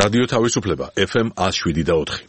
რადიო თავისუფლება FM 107.4.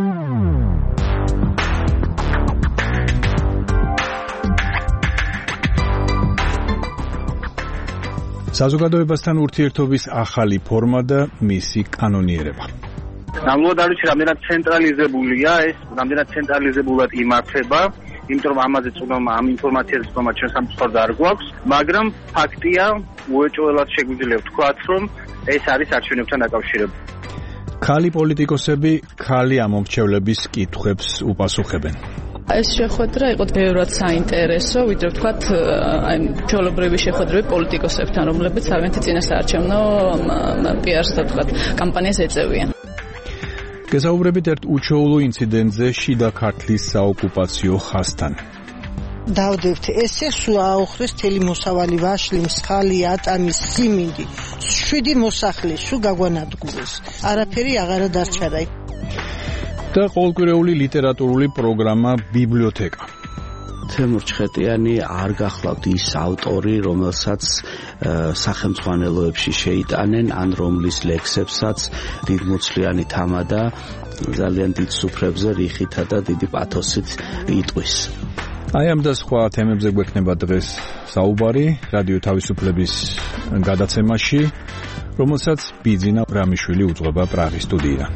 საზოგადოებასთან ურთიერთობის ახალი ფორმა და მისი კანონიერება. ნამდვილად არ ვიცი, რამდენად ცენტრალიზებულია ეს, რამდენად ცენტრალიზებულად იმართება, იმიტომ რომ ამაზე წვდომა, ამ ინფორმაციაზე წვდომა ჩვენ სამწუხაროდ არ გვაქვს, მაგრამ ფაქტია, უეჭველად შეგვიძლია ვთქვათ, რომ ეს არის არჩევნებთან დაკავშირებული. ქალი პოლიტიკოსები ქალი ამომრჩევლების კითხვებს უპასუხებენ. ეს შეხვედრა იყო ბევრად საინტერესო, ვიდრე ვთქვათ, ჩვეულებრივი შეხვედრები პოლიტიკოსებთან, რომლებიც თავიანთი წინასაარჩევნო პიარს და ვთქვათ, კამპანიას ეწევიან. გესაუბრებით ერთ უჩვეულო ინციდენტზე შიდა ქართლის საოკუპაციო ხაზთან. დავდებთ ესე სულ აოხრეს თელი მოსავალი ვაშლი, მსხალი, ატამი, სიმინდი, 7 მოსახლე სულ გაგვანადგურეს. არაფერი აღარა დარჩა რა. და ყოველკვირეული ლიტერატურული პროგრამა ბიბლიოთეკა. თემურ ჩხეტიანი არ გახლავთ ის ავტორი, რომელსაც სახელმძღვანელოებში შეიტანენ, ან რომლის ლექსებსაც დიდმოცლიანი თამა და ძალიან დიდ სუფრებზე რიხითა და დიდი პათოსით იტყვის. აი ამ და სხვა თემებზე გვექნება დღეს საუბარი რადიო თავისუფლების გადაცემაში, რომელსაც ბიძინა ბრამიშვილი უძღვება პრაღის სტუდიიდან.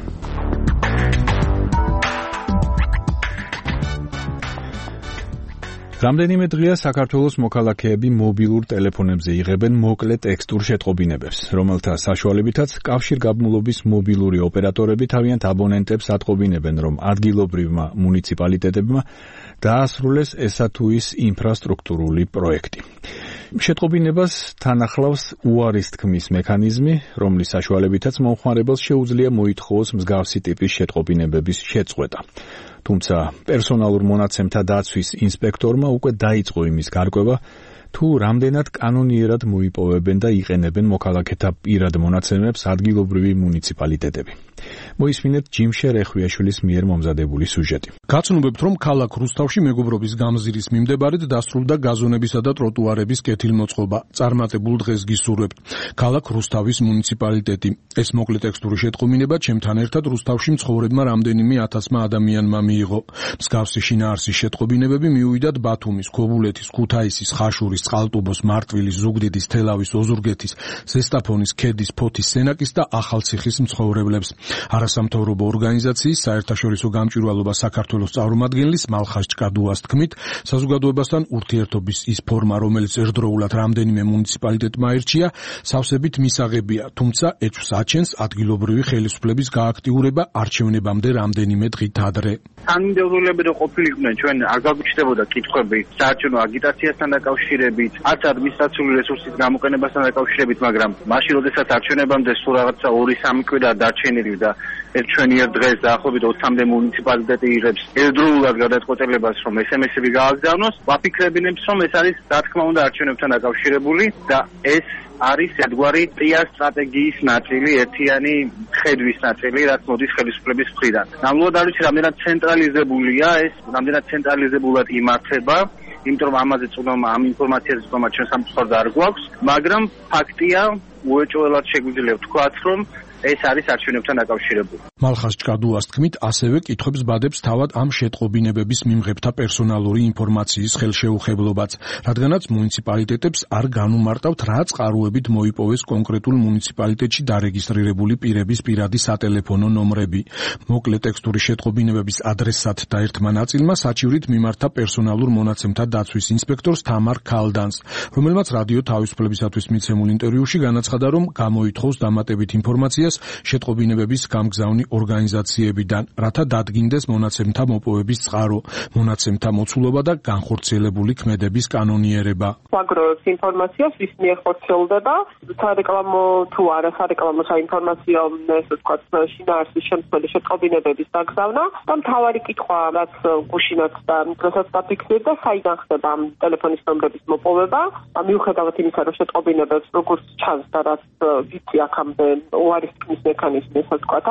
რამდენიმე დღეა საქართველოს მოქალაქეები მობილურ ტელეფონებზე იღებენ მოკლე ტექსტურ შეტყობინებებს, რომელთა საშუალებითაც კავშირგაბმულობის მობილური ოპერატორები თავიანთ აბონენტებს ატყობინებენ, რომ ადგილობრივმა მუნიციპალიტეტებმა დაასრულეს ესა თუ ის ინფრასტრუქტურული პროექტი. შეტყობინებას თან ახლავს უარის თქმის მექანიზმი, რომლის საშუალებითაც მომხმარებელს შეუძლია მოითხოვოს მსგავსი ტიპის შეტყობინებების შეწყვეტა. თუმცა პერსონალურ მონაცემთა დაცვის ინსპექტორმა უკვე დაიწყო იმის გარკვევა, თუ რამდენად კანონიერად მოიპოვებენ და იყენებენ მოქალაქეთა პირად მონაცემებს ადგილობრივი მუნიციპალიტეტები. მოისმინეთ ჯიმშე რეხვიაშვილის მიერ მომზადებული სიუჟეტი. გაცნობებთ, რომ ქალაქ რუსთავში მეგობრობის გამზირის მიმდებარედ დასრულდა გაზონებისა და ტროტუარების კეთილმოწყობა. წარმატებულ დღეს გისურვებთ. ქალაქ რუსთავის მუნიციპალიტეტი. ეს მოკლე ტექსტური შეტყობინება ჩემთან ერთად რუსთავში მცხოვრებმა რამდენიმე ათასმა ადამიანმა მიიღო. მსგავსი შინაარსის შეტყობინებები მიუვიდათ ბათუმის, ქობულეთის, ქუთაისის, ხაშურის, წყალტუბოს, მარტვილის, ზუგდიდის, თელავის, ოზურგეთის, ზესტაფონის, ქედის, ფოთის, სენაკის და ახალციხის მცხოვრებლებს. არასამთავრობო ორგანიზაციის საერთაშორისო გამჭვირვალობა საქართველოს წარმომადგენლის მალხაზ ჭკადუას თქმით, საზოგადოებასთან ურთიერთობის ის ფორმა, რომელიც ერთდროულად რამდენიმე მუნიციპალიტეტმა აირჩია, სავსებით მისაღებია, თუმცა ეჭვს აჩენს ადგილობრივი ხელისუფლების გააქტიურება არჩევნებამდე რამდენიმე დღით ადრე. თანმიმდევრულები რო ყოფილიყვნენ, ჩვენ არ გაგვიჩნდებოდა კითხვები საარჩევნო აგიტაციასთან დაკავშირებით, არც ადმინისტრაციული რესურსის გამოყენებასთან დაკავშირებით, მაგრამ მაშინ, როდესაც არჩევნებამდე სულ რაღაცა 2-3 კვირა დარჩენილი და ჩვენი დღეს დაახლოებით 20-მდე მუნიციპალიტეტი იღებს ერთდროულად გადაწყვეტილებას, რომ SMS-ები გააგზავნოს, ვაფიქრებინებს, რომ ეს არის რა თქმა უნდა არჩევნებთან დაკავშირებული და ეს არის ერთგვარი პიარ სტრატეგიის ნაწილი, ერთიანი ხედვის ნაწილი, რაც მოდის ხელისუფლების მხრიდან. ნამდვილად არ ვიცი, რამდენად ცენტრალიზებულია ეს, რამდენად ცენტრალიზებულად იმართება, იმიტომ რომ ამაზე წვდომა, ამ ინფორმაციაზე წვდომა ჩვენ სამწუხაროდ არ გვაქვს, მაგრამ ფაქტია, უეჭველად შეგვიძლია ვთქვათ, რომ ეს არის არჩევნებთან დაკავშირებული. მალხაზ ჭკადუას თქმით, ასევე კითხვებს ბადებს თავად ამ შეტყობინებების მიმღებთა პერსონალური ინფორმაციის ხელშეუხებლობაც, რადგანაც მუნიციპალიტეტებს არ განუმარტავთ, რა წყაროებით მოიპოვეს კონკრეტულ მუნიციპალიტეტში დარეგისტრირებული პირების პირადი სატელეფონო ნომრები. მოკლე ტექსტური შეტყობინებების ადრესატთა ერთმა ნაწილმა საჩივრით მიმართა პერსონალურ მონაცემთა დაცვის ინსპექტორს თამარ ქალდანს, რომელმაც რადიო თავისუფლებისათვის მიცემულ ინტერვიუში განაცხადა, რომ გამოითხოვს დამატებით ინფორმაციას შეტყობინებების გამგზავნი ორგანიზაციებიდან, რათა დადგინდეს მონაცემთა მოპოვების წყარო, მონაცემთა მოცულობა და განხორციელებული ქმედების კანონიერება. საგროვებს ინფორმაციას ვის მიერ ხორციელდება, სარეკლამო თუ არა სარეკლამო საინფორმაციო, ესე ვთქვათ, შინაარსის შემცველი შეტყობინებების დაგზავნა და მთავარი კითხვა, რაც გუშინაც და დროსაც დაფიქსირდა, საიდან ხდება ამ ტელეფონის ნომრების მოპოვება, მიუხედავად იმისა, რომ შეტყობინებებს როგორც ჩანს და რაც ვიცი აქამდე უარის თქმის მექანიზმი, ესე ვთქვათ, აქვს, ამით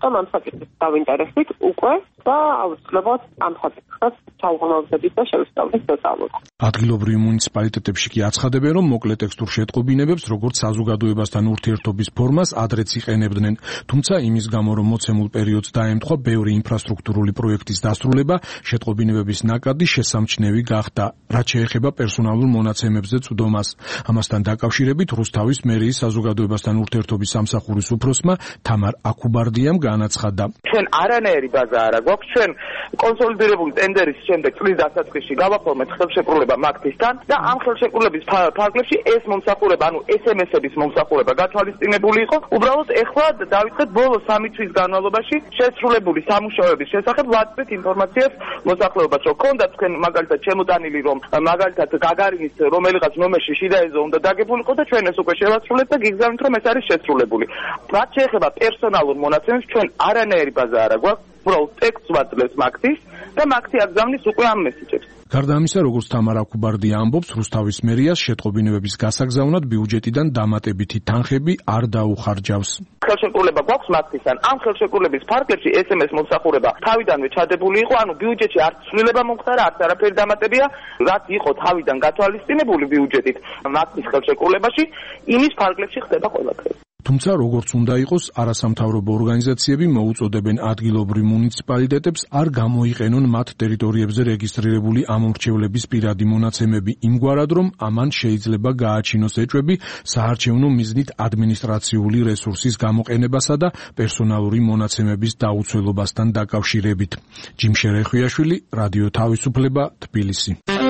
ამიტომ ამ საკითხის დავინტერესდით უკვე და აუცილებლად ამ საკითხს ჩავღმავდებით და შევისწავლით დეტალურად. ადგილობრივი მუნიციპალიტეტებში კი აცხადებენ, რომ მოკლე ტექსტურ შეტყობინებებს, როგორც საზოგადოებასთან ურთიერთობის ფორმას ადრეც იყენებდნენ. თუმცა იმის გამო, რომ მოცემულ პერიოდს დაემთხვა ბევრი ინფრასტრუქტურული პროექტის დასრულება, შეტყობინებების ნაკადი შესამჩნევი გახდა, რაც შეეხება პერსონალურ მონაცემებზე წვდომას. ამასთან დაკავშირებით რუსთავის მერიის საზოგადოებასთან ურთიერთობის სამსახურის უფროსმა თამარ აკუბარდიამ განაცხადა. ჩვენ არანაირი ბაზა არ აქვს, ჩვენ კონსოლიდირებული ტენდერის შემდეგ წლის დასაწყისში გავაფორმეთ ხელშეკრულება მაგთისთან და ამ ხელშეკრულების ფარგლებში ეს მომსახურება, ანუ SMS-ების მომსახურება გათვალისწინებული იყო. უბრალოდ ეხლა დავიწყეთ ბოლო 3 თვის განმავლობაში შესრულებული სამუშაოების შესახებ ვაწვდით ინფორმაციას მოსახლეობას, რომ ქონდა თქვენ მაგალითად შემოტანილი, რომ მაგალითად გაგარინის რომელიღაც ნომერში შიდა ეზო უნდა დაგებულიყო და ჩვენ ეს უკვე შევასრულეთ და გიგზავნით, რომ ეს არის შესრულებული. რაც შეეხება პერსონალურ მონაცემებს, ჩვენ არანაირი ბაზა არ აქვს, უბრალოდ ტექსტს ვაძლევს მაგთის და მაგთი აგზავნის უკვე ამ მესიჯებს. გარდა ამისა, როგორც თამარ აკუბარდია ამბობს, რუსთავის მერიას შეტყობინებების გასაგზავნად ბიუჯეტიდან დამატებითი თანხები არ დაუხარჯავს. ხელშეკრულება გვაქვს მაგთისგან. ამ ხელშეკრულების ფარგლებში SMS მომსახურება თავიდანვე ჩადებული იყო, ანუ ბიუჯეტში არც ცვლილება მომხდარა, არც არაფერი დამატებია, რაც იყო თავიდან გათვალისწინებული ბიუჯეტით მაგთის ხელშეკრულებაში, იმის ფარგლებში ხდება ყველაფერი. თუმცა როგორც უნდა იყოს, არასამთავრობო ორგანიზაციები მოუწოდებენ ადგილობრივ მუნიციპალიტეტებს არ გამოიყენონ მათ ტერიტორიებზე რეგისტრირებული ამომრჩევლების პირადი მონაცემები იმგვარად, რომ ამან შეიძლება გააჩინოს ეჭვები საარჩევნო მიზნით ადმინისტრაციული რესურსის გამოყენებასა და პერსონალური მონაცემების დაუცველობასთან დაკავშირებით. ჯიმშე რეხვიაშვილი, რადიო თავისუფლება, თბილისი.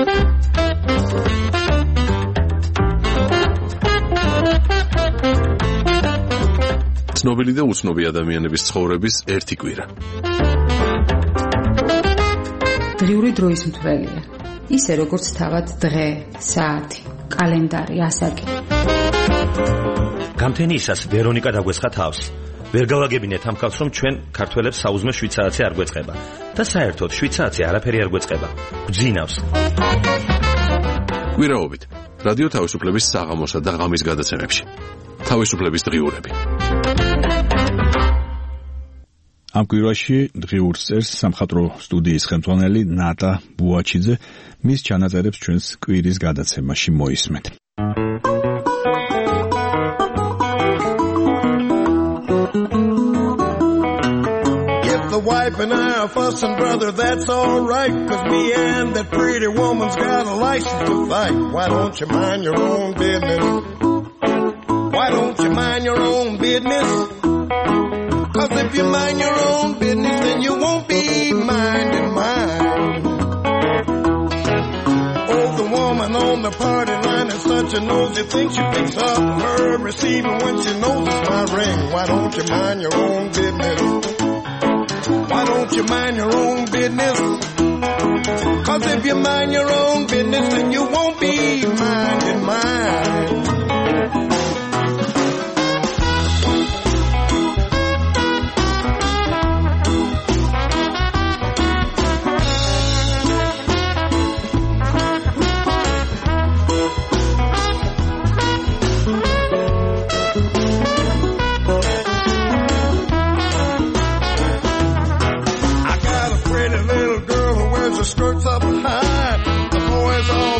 ცნობილი და უცნობი ადამიანების ცხოვრების ერთი კვირა. დღიური დროის მცველია. ისე როგორც თავად დღე, საათი, კალენდარი, ასაკი. გამთენიისას ვერონიკა დაგვესხა თავს. ვერ გავაგებინეთ ამ ხალხს, რომ ჩვენ ქართველებს საუზმე 7 საათი არ გვეწყება და საერთოდ 7 საათი არაფერი არ გვეწყება. გვძინავს. კვირაობით რადიო თავისუფლების საღამოსა და ღამის გადაცემებში. თავისუფლების დღიურები. ამ კვირაში დღიურს წერს სამხატვრო სტუდიის ხელმძღვანელი ნატა ბუაჩიძე. მის ჩანაწერებს ჩვენს კვირის გადაცემაში მოისმენთ. Wife and I are fussing, brother, that's all right, 'cause me and that pretty woman's got a license to fight. Why don't you mind your own business? Why don't you mind your own business? 'Cause if you mind your own business, then you won't be minding mine. Oh, the woman on the party line is such a nosy thing. She picks up her receiver when she knows it's my ring. Why don't you mind your own business? Why don't you mind your own business? 'Cause if you mind your own business, then you won't be minding mine. Skirts up high, the boys all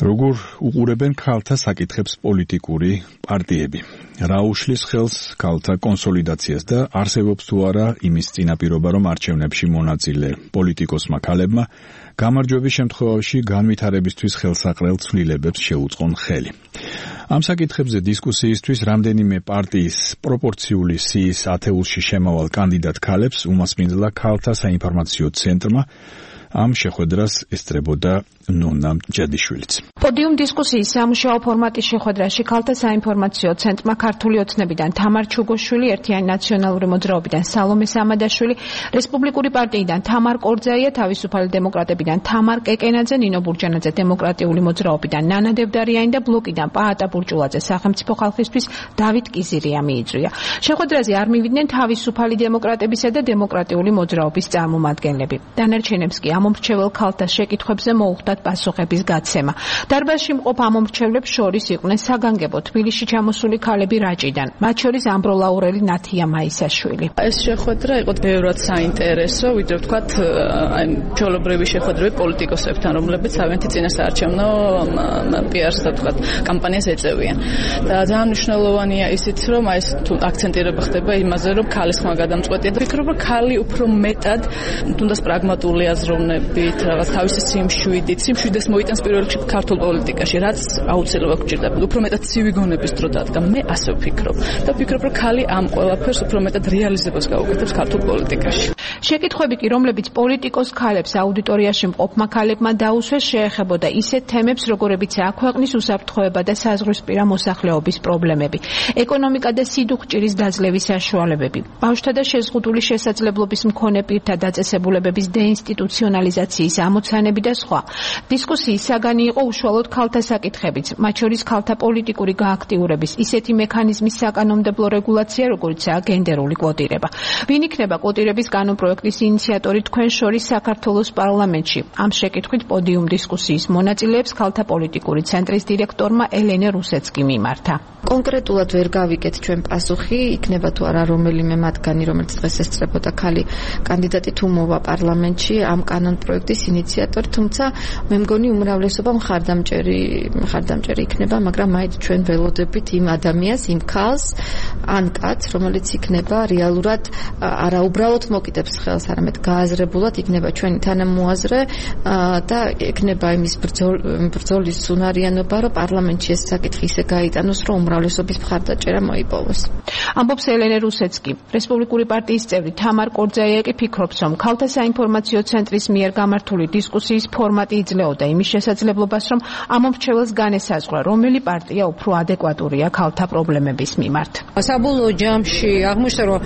როგორ უყურებენ ქალთა საკითხებს პოლიტიკური პარტიები? რა უშლის ხელს ქალთა კონსოლიდაციას და არსებობს თუ არა იმის წინაპირობა, რომ არჩევნებში მონაწილე პოლიტიკოსმა ქალებმა გამარჯვების შემთხვევაში განვითარებისთვის ხელსაყრელ ცვლილებებს შეუწყონ ხელი. ამ საკითხებზე დისკუსიისთვის რამდენიმე პარტიის პროპორციული სიის ათეულში შემავალ კანდიდატ ქალებს უმასპინძლა ქალთა საინფორმაციო ცენტრმა. ამ შეხვედრას ესწრებოდა ნონა ჯადიშვილიც. პოდიუმ დისკუსიის სამუშაო ფორმატის შეხვედრაში ქალთა საინფორმაციო ცენტრმა ქართული ოცნებიდან თამარ ჩუგოშვილი, ერთიანი ნაციონალური მოძრაობიდან სალომე სამადაშვილი, რესპუბლიკური პარტიიდან თამარ კორძაია, თავისუფალი დემოკრატებიდან თამარ კეკენაძე, ნინო ბურჯანაძე დემოკრატიული მოძრაობიდან ნანა დევდარიანი და ბლოკიდან პაატა ბურჭულაძე სახელმწიფო ხალხისთვის დავით კიზირია მიიწვია. შეხვედრაზე არ მივიდნენ თავისუფალი დემოკრატებისა და დემოკრატიული მოძრაობის წარმომადგენლები. დანარჩენებს კი ამომრჩევალ ქალთა შეკითხვებზე მოუხდათ პასუხების გაცემა. დარბაზში მყოფ ამომრჩევლებს შორის იყვნენ საგანგებო თბილისში ჩამოსული ქალები რაჭიდან, მათ შორის ამბროლაურელი ნათია მაისაშვილი. ეს შეხვედრა იყო ბევრად საინტერესო, ვიდრე ვთქვათ, ჩვეულებრივი შეხვედრები პოლიტიკოსებთან, რომლებიც თავიანთი წინასაარჩევნო პიარს და ვთქვათ, კამპანიას ეწევიან. და ძალიან მნიშვნელოვანია ისიც, რომ ეს თუ აქცენტირება ხდება იმაზე, რომ ქალის ხმა გადამწყვეტია და ვფიქრობ, რომ ქალი უფრო მეტად თუნდაც პრაგმატული აზროვნებით, რაღაც თავისი სიმშვიდეს მოიტანს პირველ რიგში ქართულ პოლიტიკაში, რაც აუცილებლად გვჭირდება. უფრო მეტად ცივი გონების დრო დადგა. მე ასე ვფიქრობ. და ვფიქრობ, რომ ქალი ამ ყველაფერს უფრო მეტად რეალიზებას გაუკეთებს ქართულ პოლიტიკაში. შეკითხვები კი, რომლებიც პოლიტიკოს ქალებს აუდიტორიაში მყოფმა ქალებმა დაუსვეს, შეეხებოდა ისეთ თემებს, როგორებიცაა ქვეყნის უსაფრთხოება და საზღვრისპირა მოსახლეობის პრობლემები, ეკონომიკა და სიდუხჭირის დაძლევის საშუალებები, ბავშვთა და შეზღუდული შესაძლებლობის მქონე პირთა დაწესებულებების დეინსტიტუციონალიზაციის ამოცანები და სხვა. დისკუსიის საგანი იყო უშუალოდ ქალთა საკითხებიც, მათ შორის ქალთა პოლიტიკური გააქტიურების ისეთი მექანიზმის საკანონმდებლო რეგულაცია, როგორიცაა გენდერული კვოტირება. ვინ იქნება კვოტირების კანონპროექტის ინიციატორი თქვენ შორის საქართველოს პარლამენტში? ამ შეკითხვით პოდიუმ დისკუსიის მონაწილეებს ქალთა პოლიტიკური ცენტრის დირექტორმა ელენე რუსეცკი მიმართა. კონკრეტულად ვერ გავიგეთ ჩვენ პასუხი, იქნება თუ არა რომელიმე მათგანი, რომელიც დღეს ესწრებოდა ქალი კანდიდატი თუ მოვა პარლამენტში ამ კანონპროექტის ინიციატორი, თუმცა მე მგონი უმრავლესობა მხარდამჭერი იქნება, მაგრამ მაინც ჩვენ ველოდებით იმ ადამიანს, იმ ქალს, ან კაცს, რომელიც იქნება რეალურად არა უბრალოდ მოკიდებს ხელს, არამედ გააზრებულად იქნება ჩვენი თანამოაზრე და იქნება იმის ბრძოლის უნარიანობა, რომ პარლამენტში ეს საკითხი ისე გაიტანოს, რომ უმრავლესობის მხარდაჭერა მოიპოვოს. ამბობს ელენე რუსეცკი. რესპუბლიკური პარტიის წევრი თამარ კორძაია კი ფიქრობს, რომ ქალთა საინფორმაციო ცენტრის მიერ გამართული დისკუსიის ფორმატი იძლეოდა იმის შესაძლებლობას, რომ ამომრჩეველს განესაზღვრა, რომელი პარტია უფრო ადეკვატურია ქალთა პრობლემების მიმართ. საბოლოო ჯამში აღმოჩნდა, რომ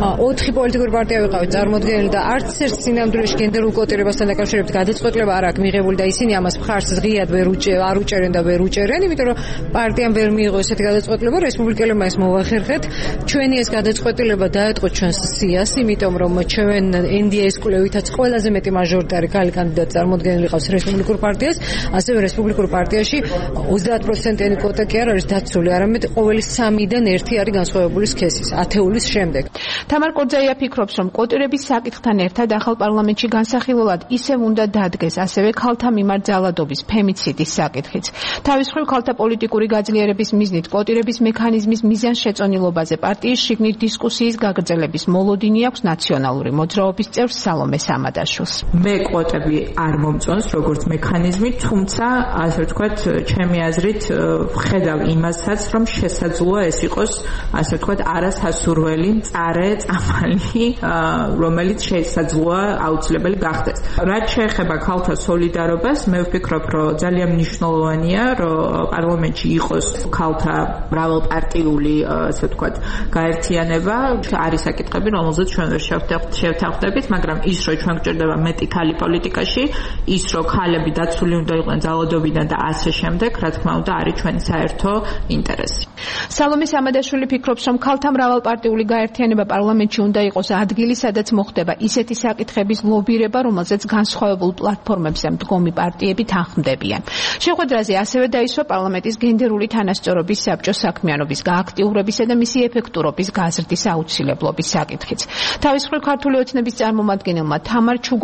4 პოლიტიკური პარტია ვიყავით წარმოდგენილი და არც ერთ სინამდვილეში გენდერულ კვოტირებასთან დაკავშირებით გადაწყვეტილება არ აქვს მიღებული და ისინი ამას მხარს ღიად არ უჭერენ და ვერ უჭერენ, იმიტომ რომ პარტიამ ვერ მიიღო ესეთი გადაწყვეტილება, რესპუბლიკელებმა ეს მოვახერხეთ. ჩვენი ეს გადაწყვეტილება დაეთყო ჩვენს სიას, იმიტომ რომ ჩვენ NDA-ის კვლევითაც ყველაზე მეტი მაჟორიტარი ქალი კანდიდატი წარმოდგენილი ყავს რესპუბლიკურ პარტიას, ასევე რესპუბლიკურ პარტიაში 30%-იანი კვოტა კი არ არის დაცული, არამედ ყოველი 3-დან 1 არის განსხვავებული სქესის, ათეულის შემდეგ. თამარ კორძაია ფიქრობს, რომ კვოტირების საკითხთან ერთად ახალ პარლამენტში განსახილველად ისევ უნდა დადგეს ასევე ქალთა მიმართ ძალადობის, ფემიციდის საკითხიც. თავის მხრივ ქალთა პოლიტიკური გაძლიერების მიზნით კვოტირების მექანიზმის მიზანშეწონილობაზე პარტიის შიგნით დისკუსიის გაგრძელების მოლოდინი აქვს ნაციონალური მოძრაობის წევრ სალომე სამადაშვილს. მე კვოტები არ მომწონს როგორც მექანიზმი, თუმცა ასე ვთქვათ, ჩემი აზრით ხედავ იმასაც, რომ შესაძლოა ეს იყოს ასე ვთქვათ არასასურველი მწარე წამალი, რომელიც შესაძლოა აუცილებელი გახდეს. რაც შეეხება ქალთა სოლიდარობას, მე ვფიქრობ, რომ ძალიან მნიშვნელოვანია, რომ პარლამენტში იყოს ქალთა მრავალპარტიული ასე ვთქვათ გაერთიანება. არის საკითხები, რომელზეც ჩვენ ვერ შევთანხმდებით, მაგრამ ის რომ ჩვენ გვჭირდება მეტი ქალი პოლიტიკაში, ის რომ ქალები დაცული უნდა იყვნენ ძალადობიდან და ასე შემდეგ, რა თქმა უნდა, არის ჩვენი საერთო ინტერესი. სალომე სამადაშვილი ფიქრობს, რომ ქალთა მრავალპარტიული გაერთიანება პარლამენტში უნდა იყოს ადგილი, სადაც მოხდება ისეთი საკითხების ლობირება, რომელზეც განსხვავებულ პლატფორმებზე მდგომი პარტიები თანხმდებიან. შეხვედრაზე ასევე დაისვა პარლამენტის გენდერული თანასწორობის საბჭოს საქმიანობის გააქტიურებისა და მისი ეფექტურობის გაზრდის აუცილებლობის საკითხიც. თავის მხრივ ქართული ოცნების წარმომადგენელმა თამარ ჩუგოშვილმა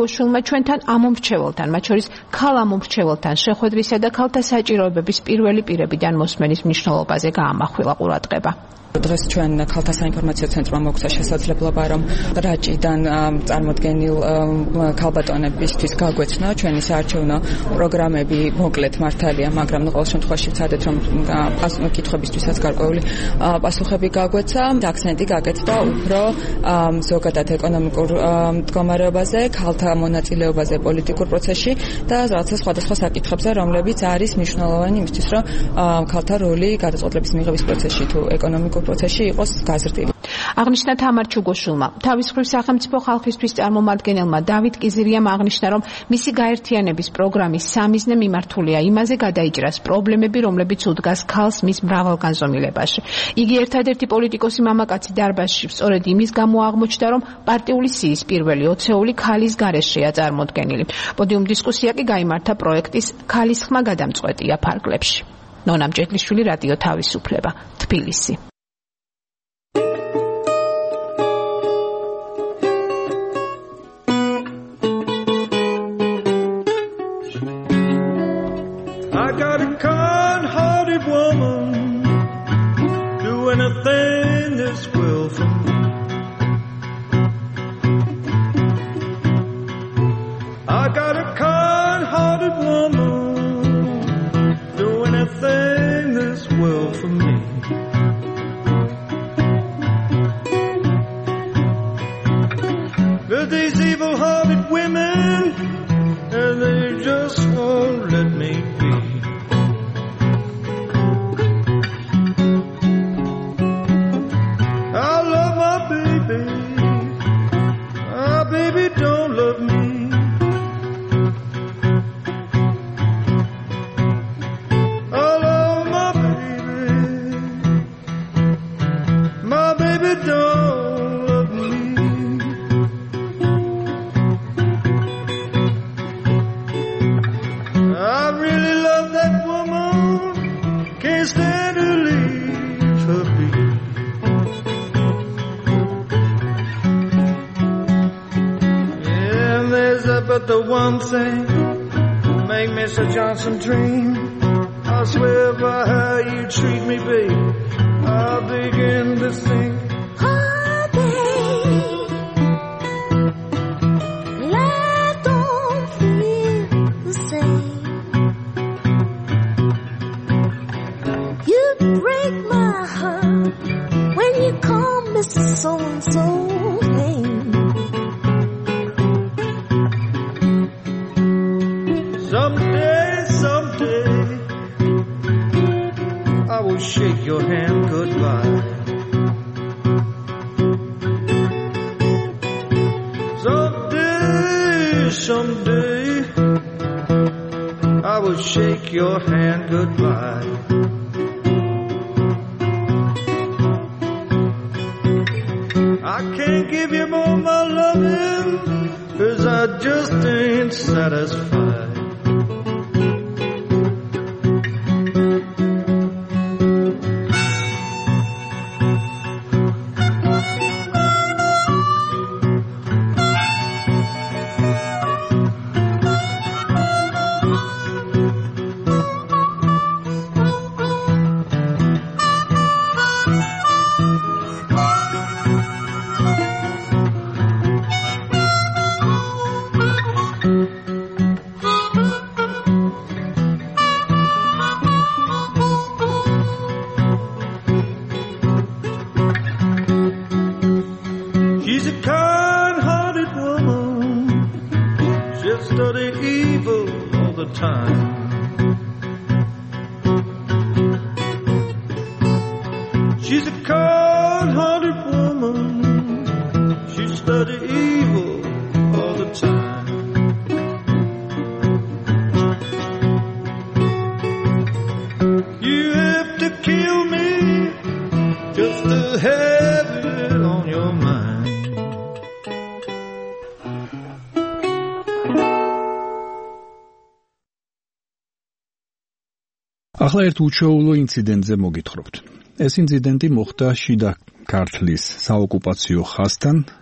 ჩვენთან ამომრჩეველთან, მათ შორის ქალ ამომრჩეველთან შეხვედრისა და ქალთა საჭიროებების პირველი პირებიდან მოსმენის მნიშვნელობაზე გაამახვილა ყურადღება. დღეს ჩვენ ქალთა საინფორმაციო ცენტრმა მოგვცა შესაძლებლობა, რომ რაჭიდან წარმოდგენილ ქალბატონებისთვის გაგვეცნო ჩვენი საარჩევნო პროგრამები, მოკლედ მართალია, მაგრამ ყოველ შემთხვევაში ვცადეთ, რომ კითხვებისთვისაც გარკვეული პასუხები გაგვეცა. აქცენტი გაკეთდა უფრო ზოგადად ეკონომიკურ მდგომარეობაზე, ქალთა მონაწილეობაზე პოლიტიკურ პროცესში და რაღაცა სხვადასხვა საკითხებზე, რომლებიც არის მნიშვნელოვანი იმისთვის, რომ ქალთა როლი გადაწყვეტილების მიღების პროცესში თუ ეკონომიკურ პროცესში იყოს გაზრდილი. აღნიშნა თამარ ჩუგოშვილმა. თავის მხრივ სახელმწიფო ხალხისთვის წარმომადგენელმა დავით კიზირიამ აღნიშნა, რომ მისი გაერთიანების პროგრამის სამიზნე მიმართულია იმაზე გადაიჭრას პრობლემები, რომლებიც უდგას ქალს მის მრავალგანზომილებაში. იგი ერთადერთი პოლიტიკოსი მამაკაცი დარბაზში სწორედ იმის გამო აღმოჩნდა, რომ პარტიული სიის პირველი 20-ეული ქალის გარეშეა წარმოდგენილი. პოდიუმ დისკუსია კი გაიმართა პროექტის ქალის ხმა გადამწყვეტია ფარგლებში. ნონა მჭედლიშვილი, რადიო თავისუფლება, თბილისი. I got a kind-hearted woman, do anything this will for me. I got a kind-hearted woman, do anything this will for me. But these evil-hearted women, and they just won't let me be. I love my baby, my baby don't love me. I love my baby don't love me. I really love that woman, can't stand to leave her be. Yeah, there's but the one thing make Mr. Johnson dream. I swear by how you treat me, babe, I begin to think, oh, babe, life don't feel the same. You break my heart when you call Mr. So-and-so's name. Someday, I will shake your hand goodbye. Someday, I will shake your hand goodbye. I can't give you more my loving, 'cause I just ain't satisfied. ახლა ერთ უჩვეულო ინციდენტზე მოგითხრობთ. ეს ინციდენტი მოხდა შიდა ქართლის საოკუპაციო ხაზთან,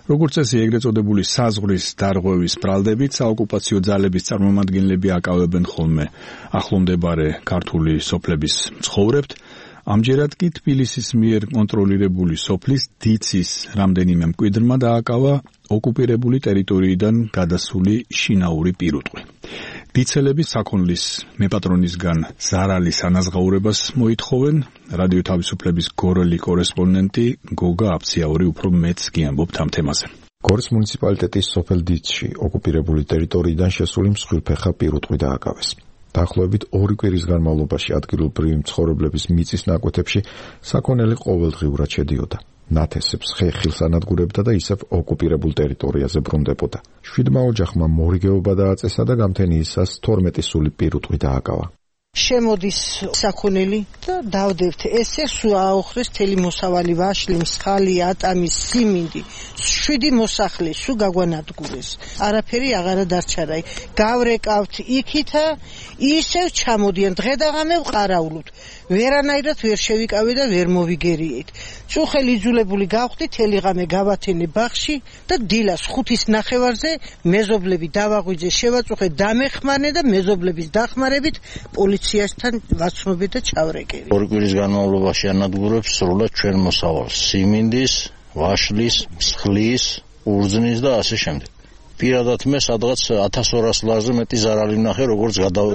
როგორც წესი, ეგრეთ წოდებული საზღვრის დარღვევის ბრალდებით საოკუპაციო ძალების წარმომადგენლები აკავებენ ხოლმე ახლომდებარე ქართული სოფლების მცხოვრებთ. ამჯერად კი თბილისის მიერ კონტროლირებული სოფლის დიცის რამდენიმე მკვიდრმა დააკავა ოკუპირებული ტერიტორიიდან გადასული შინაური პირუტყვი. დიცელები საქონლის მეპატრონისგან ზარალის ანაზღაურებას მოითხოვენ. რადიო თავისუფლების გორელი კორესპონდენტი გოგა აფციაური უფრო მეც გიამბობთ ამ თემაზე. გორის მუნიციპალიტეტის სოფელ დიცში ოკუპირებული ტერიტორიიდან შესული მსხვილფეხა პირუტყვი დააკავეს. დაახლოებით 2 კვირის განმავლობაში ადგილობრივი მცხოვრებლების მიწის ნაკვეთებში საქონელი ყოველდღიურად შედიოდა. ნათესებს ხეხილს ანადგურებდა და ისევ ოკუპირებულ ტერიტორიაზე ბრუნდებოდა. 7 ოჯახმა მორიგეობა დააწესა და გამთენიისას 12 სული პირუტყვი დააკავა. შემოდის საქონელი და დავდებთ. ესე სულ აოხრეს თელი მოსავალი ვაშლი, მსხალი, ატამი, სიმინდი. 7 მოსახლე სულ გაგვანადგურეს. არაფერი აღარა დარჩა რა. გავრეკავთ იქითა, ისევ ჩამოდიან დღე და ღამე ვყარაულობთ. ვერანაირად ვერ შევიკავე და ვერ მოვიგერიეთ. წუხელი იძულებული გავხდი თელი ღამე გავათენე ბაღში და დილას 5-ის ნახევარზე მეზობლები დავაღვიძე, შევაწუხე, დამეხმარნე და მეზობლების დახმარებით პოლიციასთან ვაცნობე და ჩავრეკე. 2 კვირის განმავლობაში ანადგურებს სრულად ჩვენ მოსავალს: სიმინდის, ვაშლის, მსხლის, ურზნის და ასე შემდეგ. პირადად მე სადღაც 1200 ლარზე მეტი ზარალი ვნახე, როგორც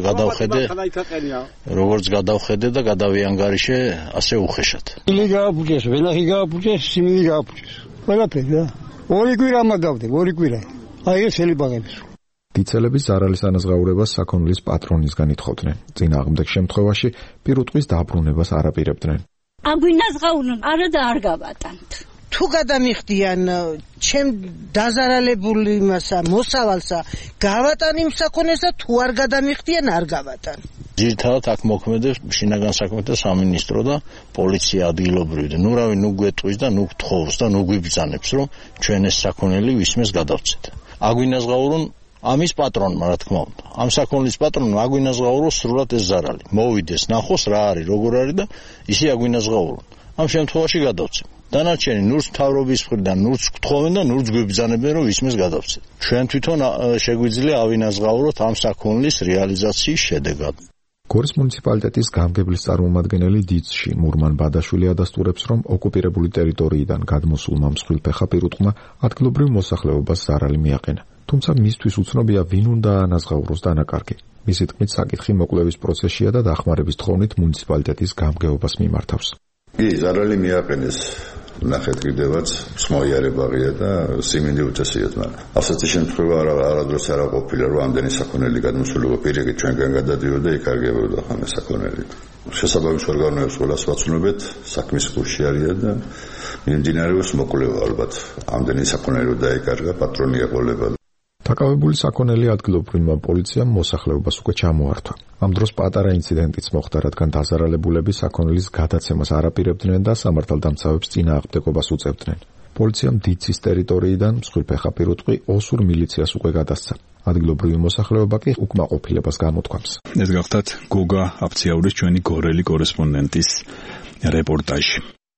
გადავხედე და გადავიანგარიშე ასე უხეშად. ილი გააფუჭეს, ვენახი გააფუჭეს, სიმინდი გააფუჭეს. ყველაფერი რა. 2 კვირა მაგავდე, 2 კვირა. აი ეს ელიბაღებს. დიცელები ზარალის ანაზღაურებას საქონლის პატრონისგან ითხოვდნენ. წინააღმდეგ შემთხვევაში პირუტყვის დაბრუნებას არაპირებდნენ. აგვინაზღაურონ, არა და არ გავატანთ. თუ გადამიხდიან ჩემ დაზარალებული მასა მოსავალსა გავატან იმ საქონელსა, თუ არ გადამიხდიან არ გავატან. ძირითადად აქ მოქმედებს შინაგან საქმეთა სამინისტრო და პოლიცია ადგილობრივი. ნუ რავი, ნუ გვეტყვის და ნუ გთხოვს და ნუ გვიბრძანებს, რომ ჩვენ ეს საქონელი ვისმეს გადავცეთ. აგვინაზღაურონ ამის პატრონმა, რა თქმა უნდა. ამ საქონლის პატრონმა აგვინაზღაუროს სრულად ეს ზარალი. მოვიდეს, ნახოს რა არის, როგორ არის და ისე აგვინაზღაურონ. ამ შემთხვევაში გადავცემ. დანარჩენი ნურს მთავრობის მხრიდან ნურს გთხოვენ და ნურს გვიბრძანებენ, რომ ისმეს გადავცეთ. ჩვენ თვითონ შეგვიძლია ავინაზღაუროთ ამ საქონლის რეალიზაციის შედეგად. გორის მუნიციპალიტეტის გამგებლის წარმომადგენელი დიცში მურმან ბადაშვილი ადასტურებს, რომ ოკუპირებული ტერიტორიიდან გადმოსულმა მსხვილფეხა პირუტყმა ადგილობრივ მოსახლეობას ზარალი მიაყენა. თუმცა მისთვის უცნობია ვინ უნდა ანაზღაუროს დანაკარგი. მისი თქმით, საკითხი მოკვლევის პროცესშია და დახმარების თხოვნით მუნიციპალიტეტის გამგეობას მიმართავს. ზარალი მიაყენეს. ნახეთ კიდევაც მსმოიარებაღია და სიმინდი უწესიათ, მაგრამ ასეთი შემთხვევა არადროს არ ყოფილა, რომ ამდენი საქონელი გადმოსულიყო პირიქით ჩვენგან გადადიოდა, იკარგებოდა ხამე საქონელი. შესაბამის ორგანოებს ყველას ვაცნობეთ, საქმის კურსში არიან და მიმდინარეობს მოკვლევა ალბათ. ამდენი საქონელი რო დაიკარგა, პატრონი ეყოლება. დაკავებული საქონელი ადგილობრივმა პოლიციამ მოსახლეობას უკვე ჩამოართვა. ამ დროს პატარა ინციდენტიც მოხდა, რადგან დაზარალებულები საქონელის გადაცემას არაპირებდნენ და სამართალდამცავებს წინააღმდეგობას უწევდნენ. პოლიციამ დიცის ტერიტორიიდან მსხვილფეხა პირუტყვი ოსურ მილიციას უკვე გადასცა. ადგილობრივი მოსახლეობა კი უკმაყოფილებას გამოთქვამს. ეს გახლდათ გოგა აფციაურის ჩვენი გორელი კორესპონდენტის რეპორტაჟი.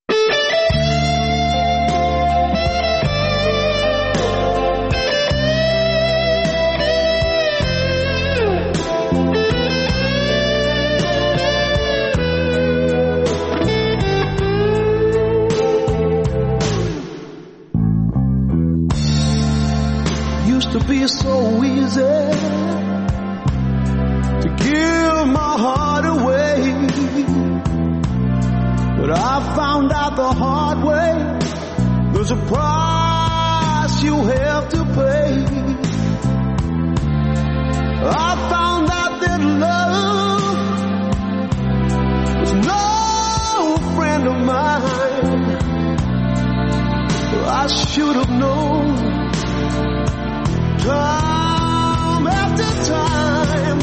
To be so easy to give my heart away, but I found out the hard way there's a price you have to pay. I found out that love was no friend of mine. I should have known time after time.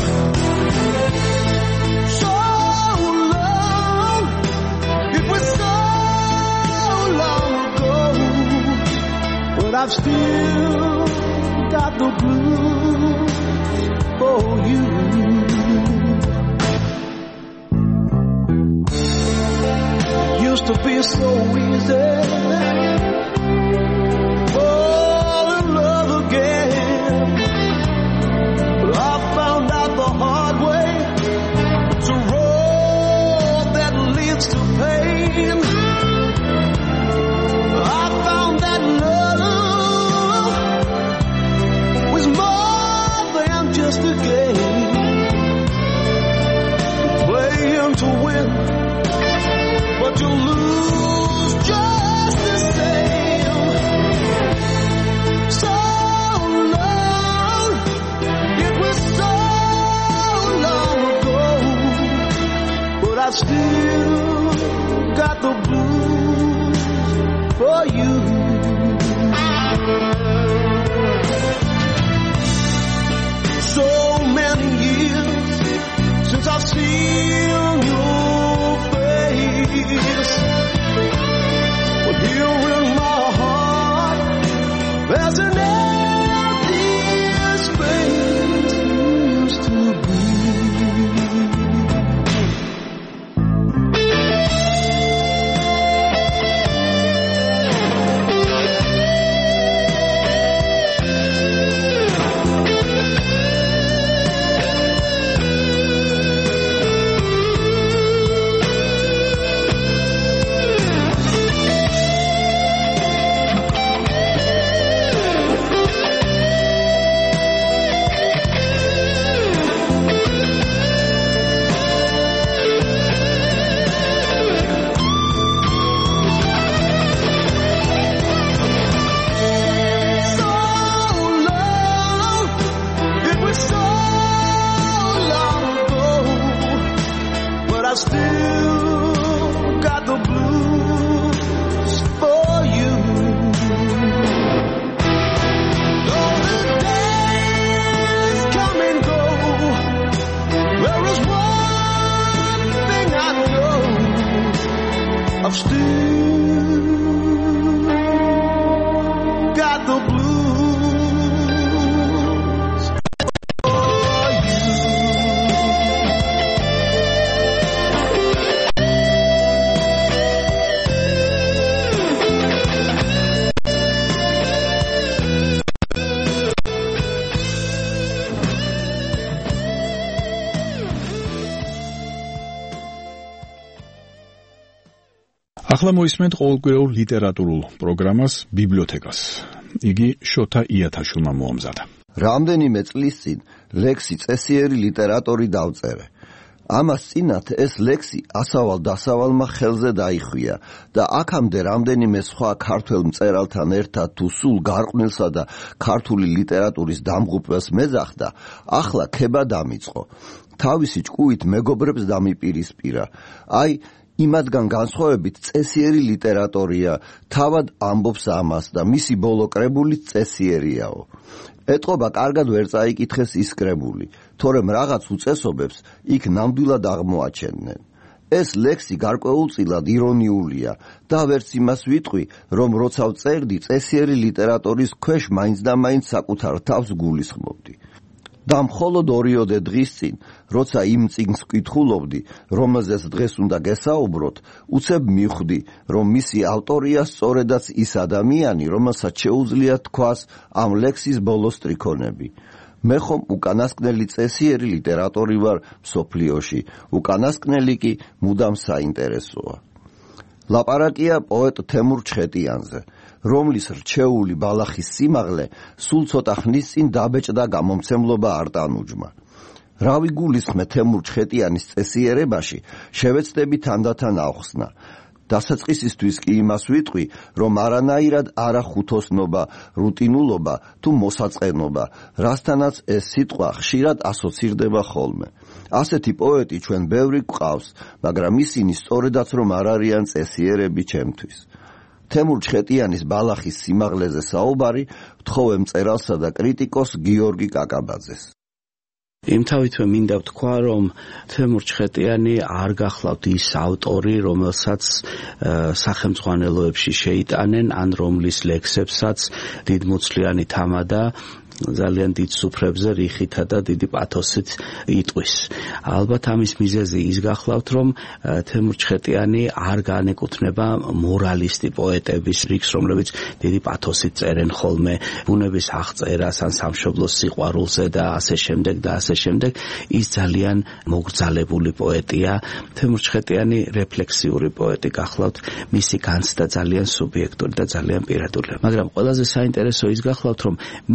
So long, it was so long ago, but I've still got the blues for you. Used to be so easy. Oh, still got the blues for you. So many years since I've seen your face, but here in my heart there's an empty space used to be. I still got the blues for you. Though the days come and go, there is one thing I know, I've still got the blues. ახლა მოისმენთ ყოველკვირეულ ლიტერატურულ პროგრამას ბიბლიოთეკას. იგი შოთა იათაშვილმა მოამზადა. რამდენიმე წლის წინ ლექსი წესიერი ლიტერატორი დავწერე. ამას წინათ ეს ლექსი ასავალ-დასავალმა ხელზე დაიხვია და აქამდე რამდენიმე სხვა ქართველ მწერალთან ერთად თუ სულ გარყვნილსა და ქართული ლიტერატურის დამღუპვას მეძახდა, ახლა ქება დამიწყო. თავისი ჭკუით მეგობრებს დამიპირისპირა. აი იმათგან განსხვავებით წესიერი ლიტერატორია, თავად ამბობს ამას და მისი ბოლო კრებულიც წესიერიაო. ეტყობა კარგად ვერ წაიკითხეს ის კრებული, თორემ რაღაც უწესობებს იქ ნამდვილად აღმოაჩენდნენ. ეს ლექსი გარკვეულწილად ირონიულია და ვერც იმას ვიტყვი, რომ როცა ვწერდი წესიერი ლიტერატურის ქვეშ მაინც და მაინც საკუთარ თავს გულისხმობდი. და მხოლოდ 2 დღის წინ, როცა იმ წიგნს ვკითხულობდი, რომელზეც დღეს უნდა გესაუბროთ, უცებ მივხვდი, რომ მისი ავტორია სწორედაც ის ადამიანი, რომელსაც შეუძლია თქვას ამ ლექსის ბოლოს ტრიქონები. მე ხომ უკანასკნელი წესიერი ლიტერატორი ვარ მსოფლიოში, უკანასკნელი კი მუდამ საინტერესოა. ლაპარაკია პოეტ თემურ ჩხეტიანზე, რომლის რჩეული ბალახის სიმაღლე სულ ცოტა ხნის წინ დაბეჭდა გამომცემლობა არტანუჯმა. რა ვიგულისხმე თემურ ჩხეტიანის წესიერებაში, შევეცდები თანდათან ავხსნა. დასაწყისისთვის კი იმას ვიტყვი, რომ არანაირად არა ხუთოსნობა, რუტინულობა თუ მოსაწყენობა, რასთანაც ეს სიტყვა ხშირად ასოცირდება ხოლმე. ასეთი პოეტი ჩვენ ბევრი გვყავს, მაგრამ ისინი სწორედაც რომ არ არიან წესიერები ჩემთვის. თემურ ჩხეტიანის ბალახის სიმაღლეზე საუბარი ვთხოვე მწერალსა და კრიტიკოს გიორგი კაკაბაძეს. იმთავითვე მინდა ვთქვა, რომ თემურ ჩხეტიანი არ გახლავთ ის ავტორი, რომელსაც სახელმძღვანელოებში შეიტანენ, ან რომლის ლექსებსაც დიდმოცლიანი თამადა ძალიან დიდ სუფრებზე რიხითა და დიდი პათოსით იტყვის. ალბათ ამის მიზეზი ის გახლავთ, რომ თემურ ჩხეტიანი არ განეკუთვნება მორალისტი პოეტების რიგს, რომლებიც დიდი პათოსით წერენ ხოლმე ბუნების აღწერას ან სამშობლოს სიყვარულზე და ასე შემდეგ და ასე შემდეგ. ის ძალიან მოგრძალებული პოეტია. თემურ ჩხეტიანი რეფლექსიური პოეტი გახლავთ, მისი განცდა ძალიან სუბიექტური და ძალიან პირადულია. მაგრამ ყველაზე საინტერესო ის გახლავთ, რომ მისი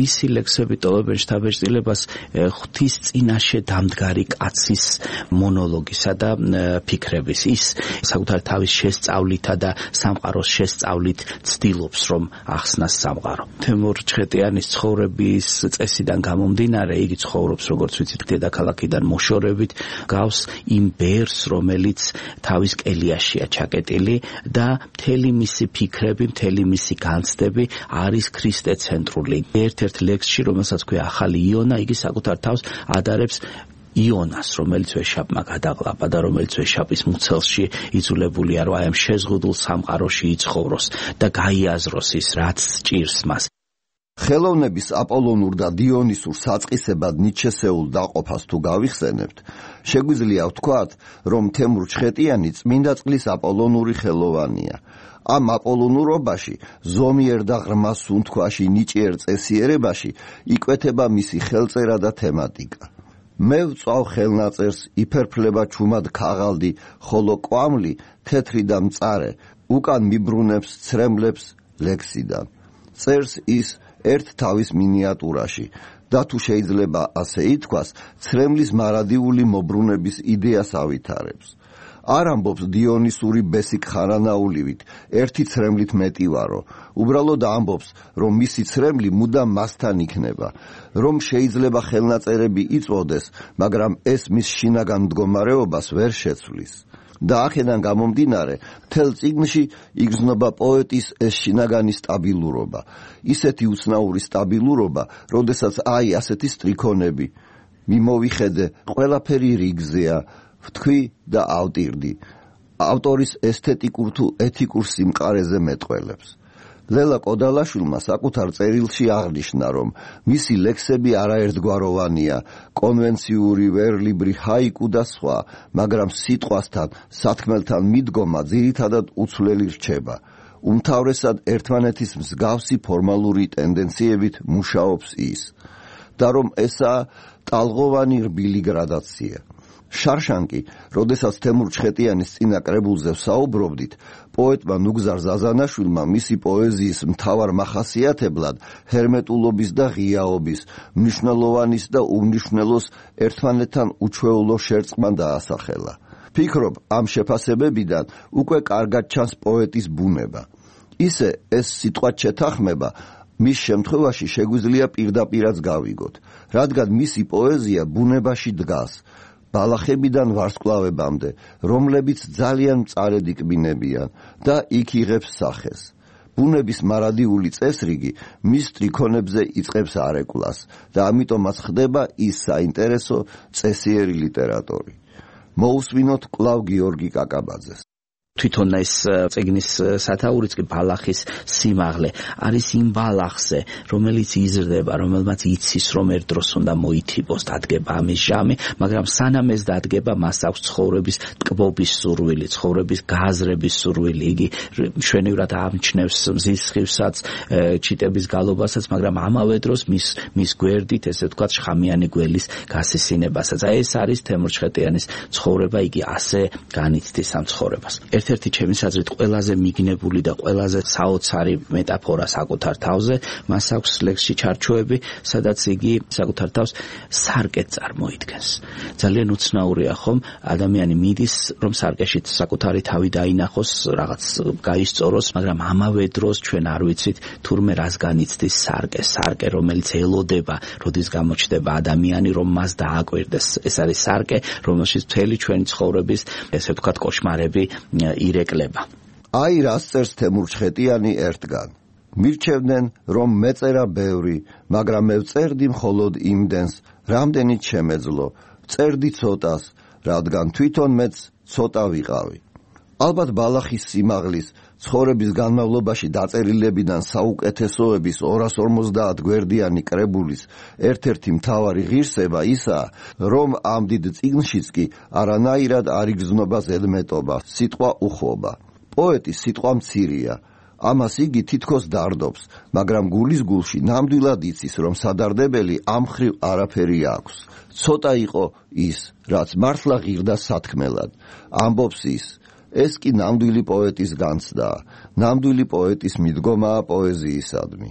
ლექსები ტოვებენ შთაბეჭდილებას ღვთის წინაშე დამდგარი კაცის მონოლოგისა და ფიქრების. ის საკუთარ თავის შესწავლითა და სამყაროს შესწავლით ცდილობს რომ ახსნას სამყარო. თემურ ჩხეტიანის ცხოვრების წესიდან გამომდინარე იგი ცხოვრობს როგორც ვიცით დედაქალაქიდან მოშორებით გავს იმ ბერს რომელიც თავის კელიაშია ჩაკეტილი და მთელი მისი ფიქრები, მთელი მისი განცდები არის ქრისტეცენტრული. ერთ-ერთ ლექსში, რომელსაც ქვია ახალი იონა, იგი საკუთარ თავს ადარებს იონას, რომელიც ვეშაპმა გადაყლაპა და რომელიც ვეშაპის მუცელში იძულებულია, რომ აი ამ შეზღუდულ სამყაროში იცხოვროს და გაიაზროს ის, რაც ჭირს მას. ხელოვნების აპოლონურ და დიონისურ საწყისებად ნიჩესეულ დაყოფას თუ გავიხსენებთ, შეგვიძლია ვთქვათ, რომ თემურ ჩხეტიანი წმინდა წყლის აპოლონური ხელოვანია. ამ აპოლონურობაში, ზომიერ და ღრმა სუნთქვაში, ნიჭიერ წესიერებაში იკვეთება მისი ხელწერა და თემატიკა. მე ვწვავ ხელნაწერს, იფერფლება ჩუმად ქაღალდი, ხოლო კვამლი თეთრი და მწარე, უკან მიბრუნებს ცრემლებს ლექსიდან. წერს ის ერთ თავის მინიატურაში და თუ შეიძლება ასე ითქვას, ცრემლის მარადიული მობრუნების იდეას ავითარებს. არ ამბობს დიონისური ბესიკხარანაულივით, ერთი ცრემლით მეტი ვარო. უბრალოდ ამბობს, რომ მისი ცრემლი მუდამ მასთან იქნება, რომ შეიძლება ხელნაწერები იწვოდეს, მაგრამ ეს მის შინაგან მდგომარეობას ვერ შეცვლის. და აქედან გამომდინარე, მთელ წიგნში იგრძნობა პოეტის ეს შინაგანი სტაბილურობა, ისეთი უცნაური სტაბილურობა, როდესაც აი ასეთი სტრიქონები, მიმოვიხედე, ყველაფერი რიგზეა, ვთქვი და ავტირდი. ავტორის ესთეტიკურ თუ ეთიკურ სიმყარეზე მეტყველებს. ლელა კოდალაშვილმა საკუთარ წერილში აღნიშნა, რომ მისი ლექსები არაერთგვაროვანია, კონვენციური, ვერლიბრი, ჰაიკუ და სხვა, მაგრამ სიტყვასთან, სათქმელთან მიდგომა ძირითადად უცვლელი რჩება. უმთავრესად ერთმანეთის მსგავსი ფორმალური ტენდენციებით მუშაობს ის. და რომ ესაა ტალღოვანი რბილი გრადაცია. შარშანკი, როდესაც თემურ ჩხეტიანის წინა კრებულზე ვსაუბრობდით, პოეტმა ნუგზარ ზაზანაშვილმა მისი პოეზიის მთავარ მახასიათებლად ჰერმეტულობის და ღიაობის, მნიშვნელოვანის და უმნიშვნელოს ერთმანეთთან უჩვეულო შერწყმა დაასახელა. ფიქრობ, ამ შეფასებებიდან უკვე კარგად ჩანს პოეტის ბუნება. ისე ეს სიტყვა შეთანხმება მის შემთხვევაში შეგვიძლია პირდაპირაც გავიგოთ, რადგან მისი პოეზია ბუნებაში დგას, ბალახებიდან ვარსკვლავებამდე, რომლებიც ძალიან მწარედ იკბინებიან და იქ იღებს სახეს. ბუნების მარადიული წესრიგი მის სტრიქონებზე იწყებს არეკვლას და ამიტომაც ხდება ის საინტერესო წესიერი ლიტერატორი. მოусვინოთ კვლავ გიორგი კაკაბაძეს. თვითონ ეს წიგნის სათაურიც კი ბალახის სიმაღლე არის იმ ბალახზე, რომელიც იზრდება, რომელმაც იცის, რომ ერთ დროს უნდა მოითიბოს, დადგება ამის ჟამი, მაგრამ სანამ ეს დადგება, მას აქვს ცხოვრების ტკბობის სურვილი, ცხოვრების გააზრების სურვილი. იგი მშვენივრად ამჩნევს მზის სხივსაც, ჩიტების გალობასაც, მაგრამ ამავე დროს მის გვერდით, ესე ვთქვათ, შხამიანი გველის გასისინებასაც. ეს არის თემურ ჩხეტიანის ცხოვრება, იგი ასე განიცდის ამ ცხოვრებას. ერთ-ერთი ჩემის აზრით ყველაზე მიგნებული და ყველაზე საოცარი მეტაფორა საკუთარ თავზე, მას აქვს ლექსში ჩარჩოები, სადაც იგი საკუთარ თავს სარკეთ წარმოიდგენს. ძალიან უცნაურია ხომ, ადამიანი მიდის, რომ სარკეში საკუთარი თავი დაინახოს, რაღაც გაისწოროს, მაგრამ ამავე დროს ჩვენ არ ვიცით თურმე რას განიცდის სარკე, რომელიც ელოდება, როდის გამოჩნდება ადამიანი, რომ მას დააკვირდეს. ეს არის სარკე, რომელშიც მთელი ჩვენი ცხოვრების, ესე ვთქვათ, კოშმარები ირეკლება. აი რას წერს თემურ ჩხეტიანი ერთგან. მირჩევდნენ, რომ მეწერა ბევრი, მაგრამ მე ვწერდი მხოლოდ იმდენს, რამდენიც შემეძლო. წერდი ცოტას, რადგან თვითონ მეც ცოტა ვიყავი. ალბათ ბალახის სიმაღლის, ცხოვრების განმავლობაში დაწერილებიდან საუკეთესოების 250 გვერდიანი კრებულის ერთ-ერთი მთავარი ღირსება ისაა, რომ ამ დიდ წიგნშიც კი არანაირად არ იგრძნობა ზედმეტობა, სიტყვა უხვობა. პოეტი სიტყვა მცირეა, ამას იგი თითქოს დარდობს, მაგრამ გულის გულში ნამდვილად იცის, რომ სადარდებელი ამ ხრივ არაფერი აქვს. ცოტა იყო ის, რაც მართლა ღირდა სათქმელად. ამბობს ის, ეს კი ნამდვილი პოეტის განცდაა, ნამდვილი პოეტის მიდგომაა პოეზიისადმი.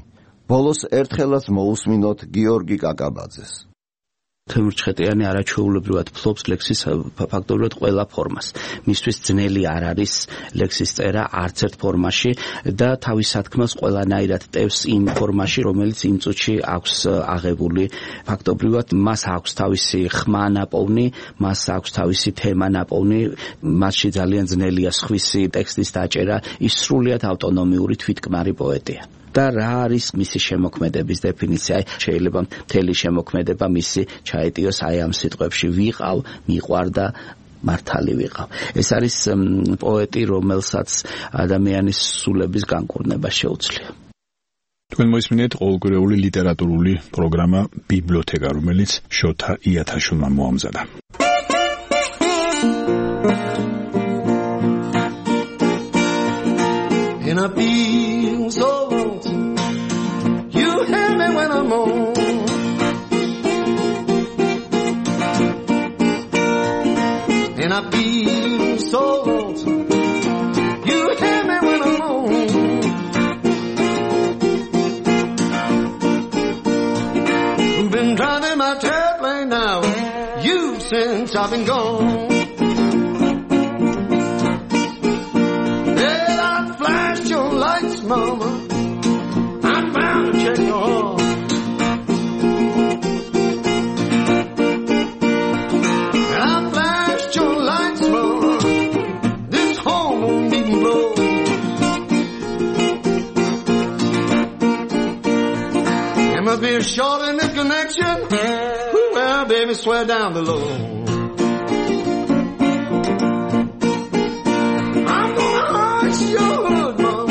ბოლოს ერთხელაც მოусმინოთ გიორგი კაკაბაძეს. თემურჩხეტიანი არაჩვეულებრივად ფლობს ლექსის ფაქტობრივად ყველა ფორმას. მისთვის ძნელი არ არის ლექსის წერა არც ერთ ფორმაში და თავის სათქმელს ყველანაირად ტევს იმ ფორმაში, რომელიც იმ წუთში აქვს აღებული. ფაქტობრივად მას აქვს თავისი ხმა ნაპოვნი, მას აქვს თავისი თემა ნაპოვნი, მასში ძალიან ძნელია სხვისი ტექსტის დაჭერა, ის სრულიად ავტონომიური თვითკმარი პოეტია. და რა არის მისი შემოქმედების დეფინიცია? შეიძლება მთელი შემოქმედება მისი ჩაეტიოს აი ამ სიტყვებში: ვიყავ, მიყვარდა, მართალი ვიყავ. ეს არის პოეტი, რომელსაც ადამიანის სულების განკურნება შეუძლია. თქვენ მოისმინეთ ყოველკვირეული ლიტერატურული პროგრამა ბიბლიოთეკა, რომელიც შოთა იათაშვილმა მოამზადა. And I feel so lonesome. You hear me when I'm on. And I feel so lonesome. You hear me when I'm on. Been driving my airplane now. You since I've been gone. Mama, I'm bound to check your heart. And I flashed your lights, Mama. This home won't even blow. There must be a short in this connection. Well, baby, swear down below. I'm gonna hush your hood, Mama.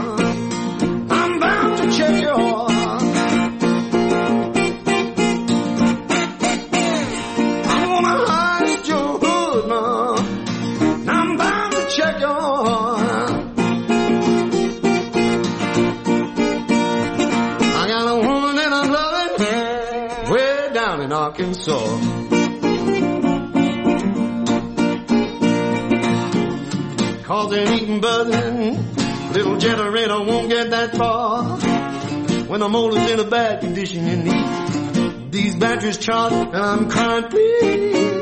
Arkansas. Cause it ain't eating buzzing, little generator won't get that far. When the motor's in a bad condition and these batteries charged, and I'm crying, please,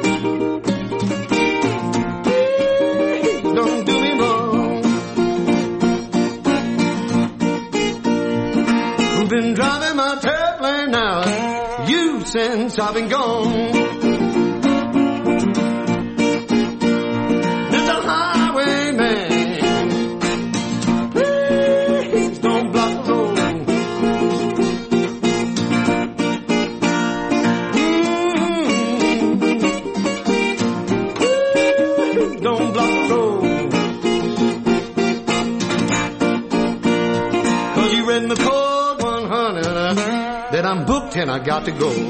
please don't do me wrong. I've been driving my airplane now. Since I've been gone, there's a highwayman. Please don't block the road. Please don't block the road. 'Cause you read the code 100 that I'm booked and I got to go.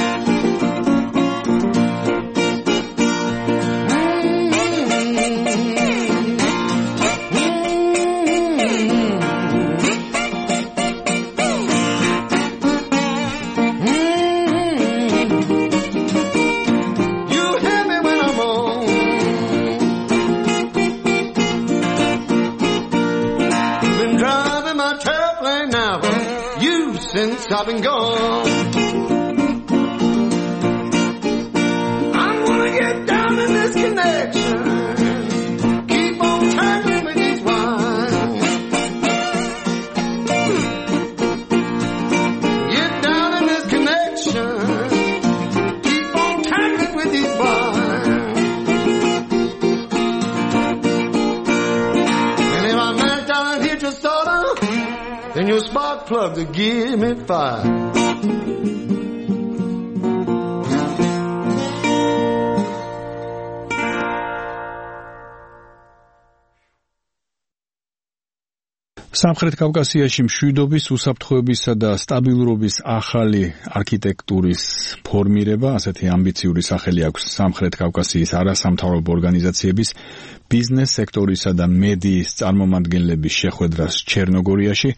Since I've been gone, I'm gonna get down in this connection. Keep on turning with these wines. Get down in this connection. Keep on turning with these wines. And if I manage down and hit your soda, then your spark plug to give me fire. სამხრეთ კავკასიაში მშვიდობის, უსაფრთხოებისა და სტაბილურობის ახალი არქიტექტურის ფორმირება, ასეთი ამბიციური სახელი აქვს სამხრეთ კავკასიის არასამთავრობო ორგანიზაციების, ბიზნეს სექტორისა და მედიის წარმომადგენლების შეხვედრას ჩერნოგორიაში,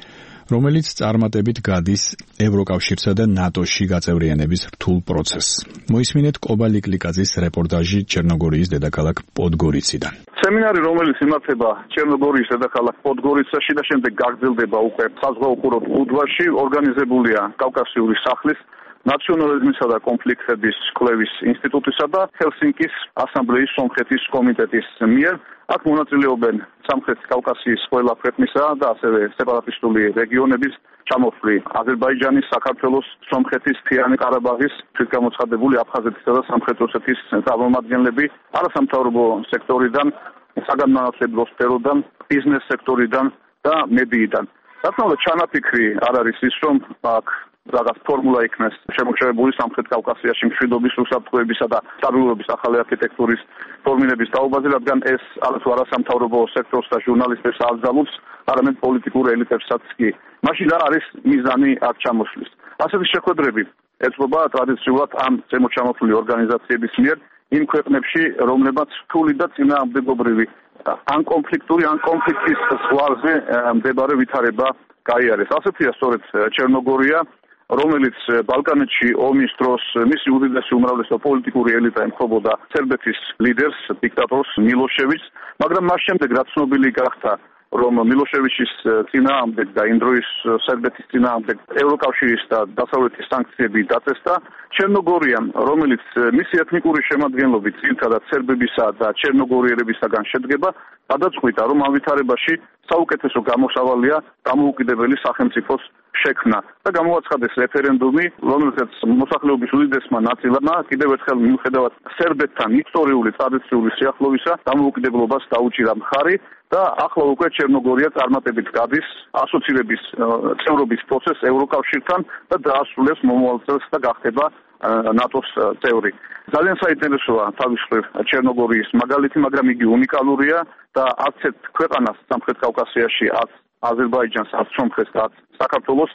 რომელიც წარმატებით გადის ევროკავშირსა და ნატოში გაწევრიანების რთულ პროცესს. მოისმინეთ კობა ლიკლიკაძის რეპორტაჟი ჩერნოგორიის დედაქალაქ პოდგორიციდან. სემინარი, რომელიც იმართება ჩერნოგორიის დედაქალაქ პოდგორიცაში და შემდეგ გაგრძელდება უკვე საზღვაო კურორტ უდვაში, ორგანიზებულია კავკასიური სახლის ნაციონალიზმისა და კონფლიქტების კვლევის ინსტიტუტისა და ჰელსინკის ასამბლეის სომხეთის კომიტეტის მიერ. აქ მონაწილეობენ სამხრეთ კავკასიის ყველა ქვეყნისა და ასევე სეპარატისტული რეგიონების ჩამოსვლი აზერბაიჯანის, საქართველოს, სომხეთის, მთიანი ყარაბაღის, თვითგამოცხადებული აფხაზეთისა და სამხრეთ ოსეთის წარმომადგენლები, არასამთავრობო სექტორიდან, საგანმანათლებლო სფეროდან, ბიზნეს სექტორიდან და მედიიდან. რა თქმა უნდა, ჩანაფიქრი არ არის ის, რომ აქ რაღაც ფორმულა იქნეს შემოჩერებული სამხრეთ კავკასიაში მშვიდობის, უსაფრთხოებისა და სტაბილურობის ახალი არქიტექტურის ფორმირების თაობაზე, რადგან ეს არათუ არასამთავრობო სექტორს და ჟურნალისტებს აღძალულს, არამედ პოლიტიკურ ელიტებსაც კი. მაშინ რა არის მიზანი აქ ჩამოსვლის? ასეთი შეხვედრები ეწყობა ტრადიციულად ამ ზემოთ ჩამოთვლილი ორგანიზაციების მიერ იმ ქვეყნებში, რომლებაც რთული და წინააღმდეგობრივი ან კონფლიქტური, ან კონფლიქტის ზღვარზე მდებარე ვითარება გაიარეს. ასეთია სწორედ ჩერნოგორია, რომელიც ბალკანეთში ომის დროს მისი უდიდესი უმრავლესობა პოლიტიკური ელიტა ემხრობოდა სერბეთის ლიდერს, დიქტატორს მილოშევიჩს, მაგრამ მას შემდეგ რაც ცნობილი გახდა, რომ მილოშევიჩის წინააღმდეგ და იმ დროის სერბეთის წინააღმდეგ ევროკავშირის და დასავლეთის სანქციები დაწესდა, ჩერნოგორიამ, რომელიც მისი ეთნიკური შემადგენლობით ძირითადად სერბებისა და ჩერნოგორიელებისაგან შედგება, გადაწყვიტა, რომ ამ ვითარებაში საუკეთესო გამოსავალია დამოუკიდებელი სახელმწიფოს შექმნა და გამოაცხადეს რეფერენდუმი, რომელზეც მოსახლეობის უდიდესმა ნაწილმა კიდევ ერთხელ მიუხედავად სერბეთთან ისტორიული ტრადიციული სიახლოვისა დამოუკიდებლობას დაუჭირა მხარი და ახლა უკვე ჩერნოგორია წარმატებით გადის ასოცირების წევრობის პროცესს ევროკავშირთან და დაასრულებს მომავალ წელს და გახდება ნატოს წევრი. ძალიან საინტერესოა თავის მხრივ ჩერნოგორიის მაგალითი, მაგრამ იგი უნიკალურია და არც ერთ ქვეყანას სამხრეთ კავკასიაში, არც აზერბაიჯანს, არც სომხეთს და არც საქართველოს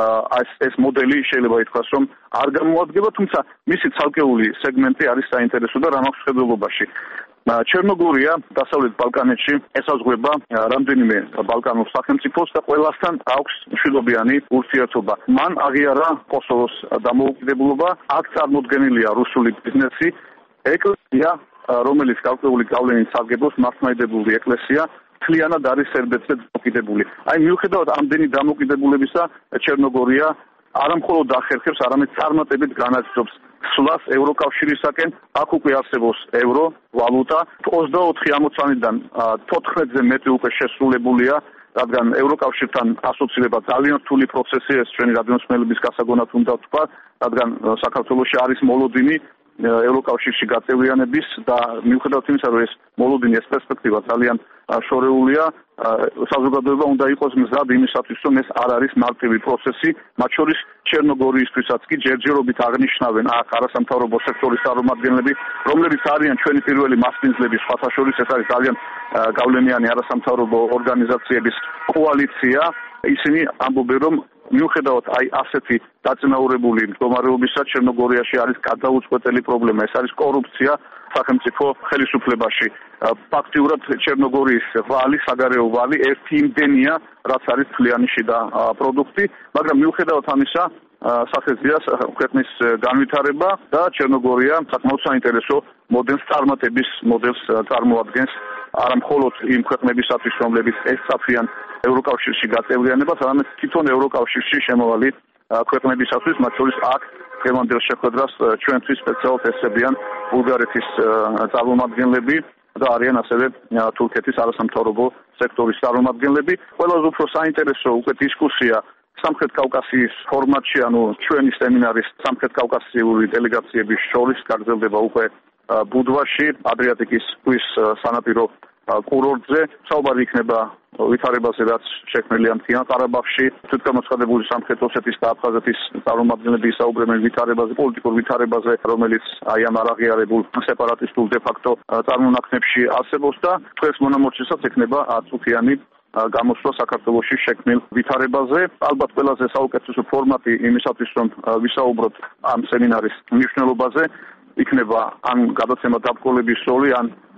ეს მოდელი შეიძლება ითქვას, რომ არ გამოადგება, თუმცა მისი ცალკეული სეგმენტი არის საინტერესო და რამაქვს მხედველობაში. ჩერნოგორია დასავლეთ ბალკანეთში ესაზღვრება რამდენიმე ბალკანურ სახელმწიფოს და ყველასთან აქვს მშვიდობიანი ურთიერთობა. მან აღიარა კოსოვოს დამოუკიდებლობა, აქ წარმოდგენილია რუსული ბიზნესი, ეკლესია, რომელიც გარკვეული გავლენით სარგებლობს, მართლმადიდებლური ეკლესია, მთლიანად არის სერბეთზე დამოკიდებული. აი მიუხედავად ამდენი დამოკიდებულებისა, ჩერნოგორია არა მხოლოდ ახერხებს, არამედ წარმატებით განაგრძობს სვლას ევროკავშირისაკენ. აქ უკვე არსებობს ევრო ვალუტა, 24 ამოცანიდან 14-ზე მეტი უკვე შესრულებულია, რადგან ევროკავშირთან ასოცირება ძალიან რთული პროცესია, ეს ჩვენი რადიოსმენელების გასაგონად უნდა ვთქვა, რადგან საქართველოში არის მოლოდინი ევროკავშირში გაწევრიანების და მიუხედავად იმისა, რომ ეს მოლოდინი, ეს პერსპექტივა ძალიან შორეულია, საზოგადოება უნდა იყოს მზად იმისათვის, რომ ეს არ არის მარტივი პროცესი, მათ შორის ჩერნოგორიისთვისაც კი ჯერჯერობით აღნიშნავენ აქ არასამთავრობო სექტორის წარმომადგენლები, რომლებიც არიან ჩვენი პირველი მასპინძლები, სხვათა შორის ეს არის ძალიან გავლენიანი არასამთავრობო ორგანიზაციების კოალიცია. ისინი ამბობენ, რომ მიუხედავად აი ასეთი დაწინაურებული მდგომარეობისა, ჩერნოგორიაში არის გადაუწყვეტელი პრობლემა, ეს არის კორუფცია სახელმწიფო ხელისუფლებაში. ფაქტიურად ჩერნოგორიის ვალი, საგარეო ვალი ერთი იმდენია, რაც არის თლიანი შიდა პროდუქტი, მაგრამ მიუხედავად ამისა, სახეზეა ქვეყნის განვითარება და ჩერნოგორია საკმაოდ საინტერესო მოდელს წარმატების მოდელს წარმოადგენს არა მხოლოდ იმ ქვეყნებისათვის, რომლებიც ესწრაფვიან ევროკავშირში გაწევრიანებას, არამედ თვითონ ევროკავშირში შემავალი ქვეყნებისათვის, მათ შორის აქ დღევანდელ შეხვედრას ჩვენთვის სპეციალურად ესწრებიან ბულგარეთის წარმომადგენლები და არიან ასევე თურქეთის არასამთავრობო სექტორის წარმომადგენლები. ყველაზე უფრო საინტერესო უკვე დისკუსია სამხრეთ კავკასიის ფორმატში, ანუ ჩვენი სემინარის სამხრეთ კავკასიური დელეგაციების შორის გაგრძელდება უკვე ბუდვაში, ადრიატიკის ზღვის სანაპირო კურორტზე. საუბარი იქნება ვითარებაზე, რაც შექმნილია მთიან ყარაბაღში, თვითგამოცხადებული სამხრეთ ოსეთის და აფხაზეთის წარმომადგენლები ისაუბრებენ ვითარებაზე, პოლიტიკურ ვითარებაზე, რომელიც აი ამ არაღიარებულ სეპარატისტულ დე-ფაქტო წარმონაქმნებში არსებობს და დღეს მონამორჩისაც ექნება აწუთიანი გამოსვლა საქართველოში შექმნილ ვითარებაზე. ალბათ ყველაზე საუკეთესო ფორმატი იმისათვის, რომ ვისაუბროთ ამ სემინარის მნიშვნელობაზე, იქნება ან გადაცემა დაბრკოლების როლი, ან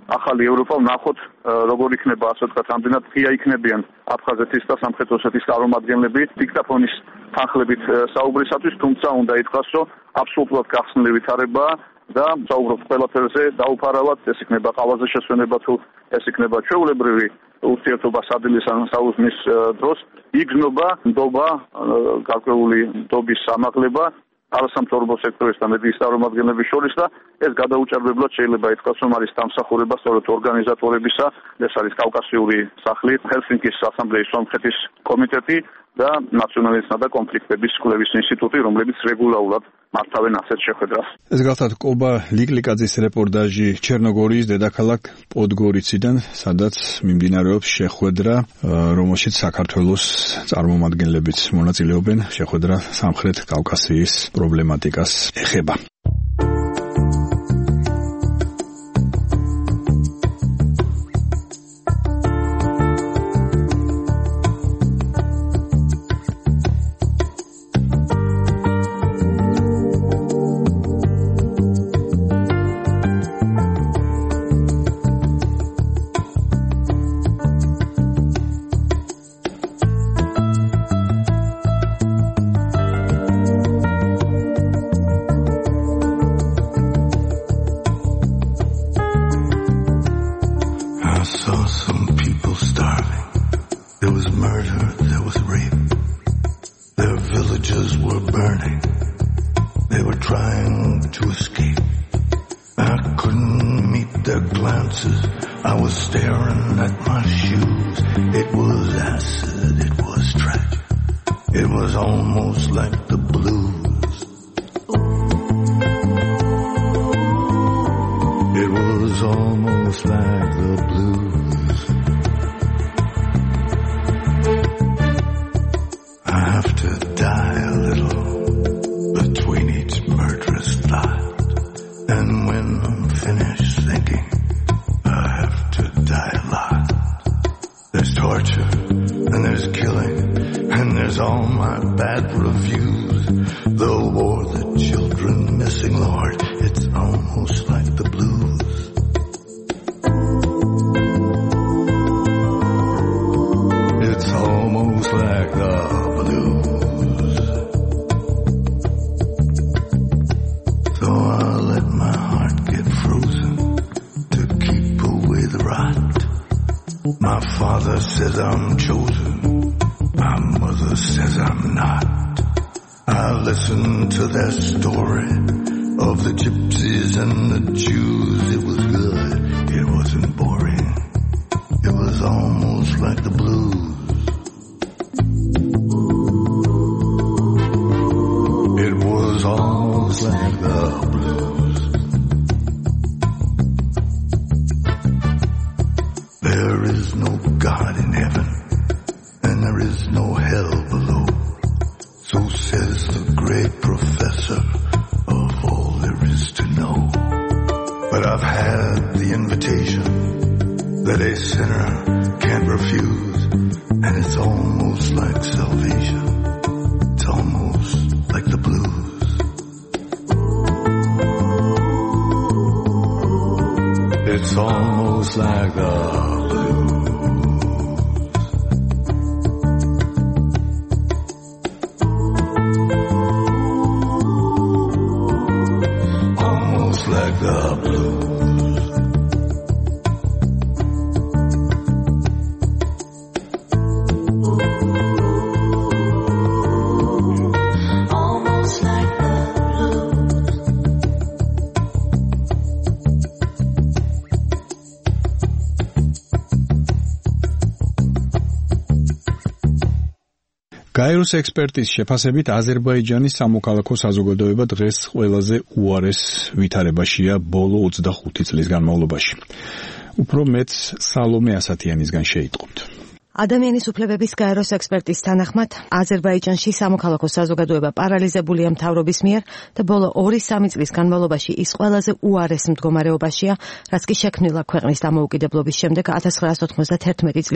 ახალი ევროპა ვნახოთ როგორ იქნება ასე ვთქვათ ამდენად ღია იქნებიან აფხაზეთის და სამხრეთ ოსეთის წარმომადგენლები დიქტაფონის თანხლებით საუბრისათვის, თუმცა უნდა ითქვას, რომ აბსოლუტურად გახსნილი ვითარებაა და საუბრობთ ყველაფერზე დაუფარავად, ეს იქნება ყავაზე შესვენება თუ ეს იქნება ჩვეულებრივი ურთიერთობა სადილის ან საუზმის დროს, იგრძნობა ნდობა, გარკვეული ნდობის სამაღლება არასამთავრობო სექტორის და მედიის წარმომადგენლების შორის და ეს გადაუჭარბებლად შეიძლება ითქვას, რომ არის დამსახურება სწორედ ორგანიზატორებისა, ეს არის კავკასიური სახლი, ჰელსინკის ასამბლეის სომხეთის კომიტეტი და ნაციონალიზმსა და კონფლიქტების კვლევის ინსტიტუტი, რომლებიც რეგულარულად მართავენ ასეთ შეხვედრას. ეს გახლავთ კობა ლიკლიკაძის რეპორტაჟი ჩერნოგორიის დედაქალაქ პოდგორიციდან, სადაც მიმდინარეობს შეხვედრა, რომელშიც საქართველოს წარმომადგენლებიც მონაწილეობენ. შეხვედრა სამხრეთ კავკასიის პრობლემატიკას ეხება. გაეროს ექსპერტის შეფასებით აზერბაიჯანის სამოქალაქო საზოგადოება დღეს ყველაზე უარეს ვითარებაშია ბოლო 25 წლის განმავლობაში. უფრო მეც სალომე ასათიანისგან შეიტყობთ. ადამიანის უფლებების გაეროს ექსპერტის თანახმად, აზერბაიჯანში სამოქალაქო საზოგადოება პარალიზებულია მთავრობის მიერ და ბოლო 2-3 წლის განმავლობაში ის ყველაზე უარეს მდგომარეობაშია, რაც კი შექმნილა ქვეყნის დამოუკიდებლობის შემდეგ 1991 წლიდან.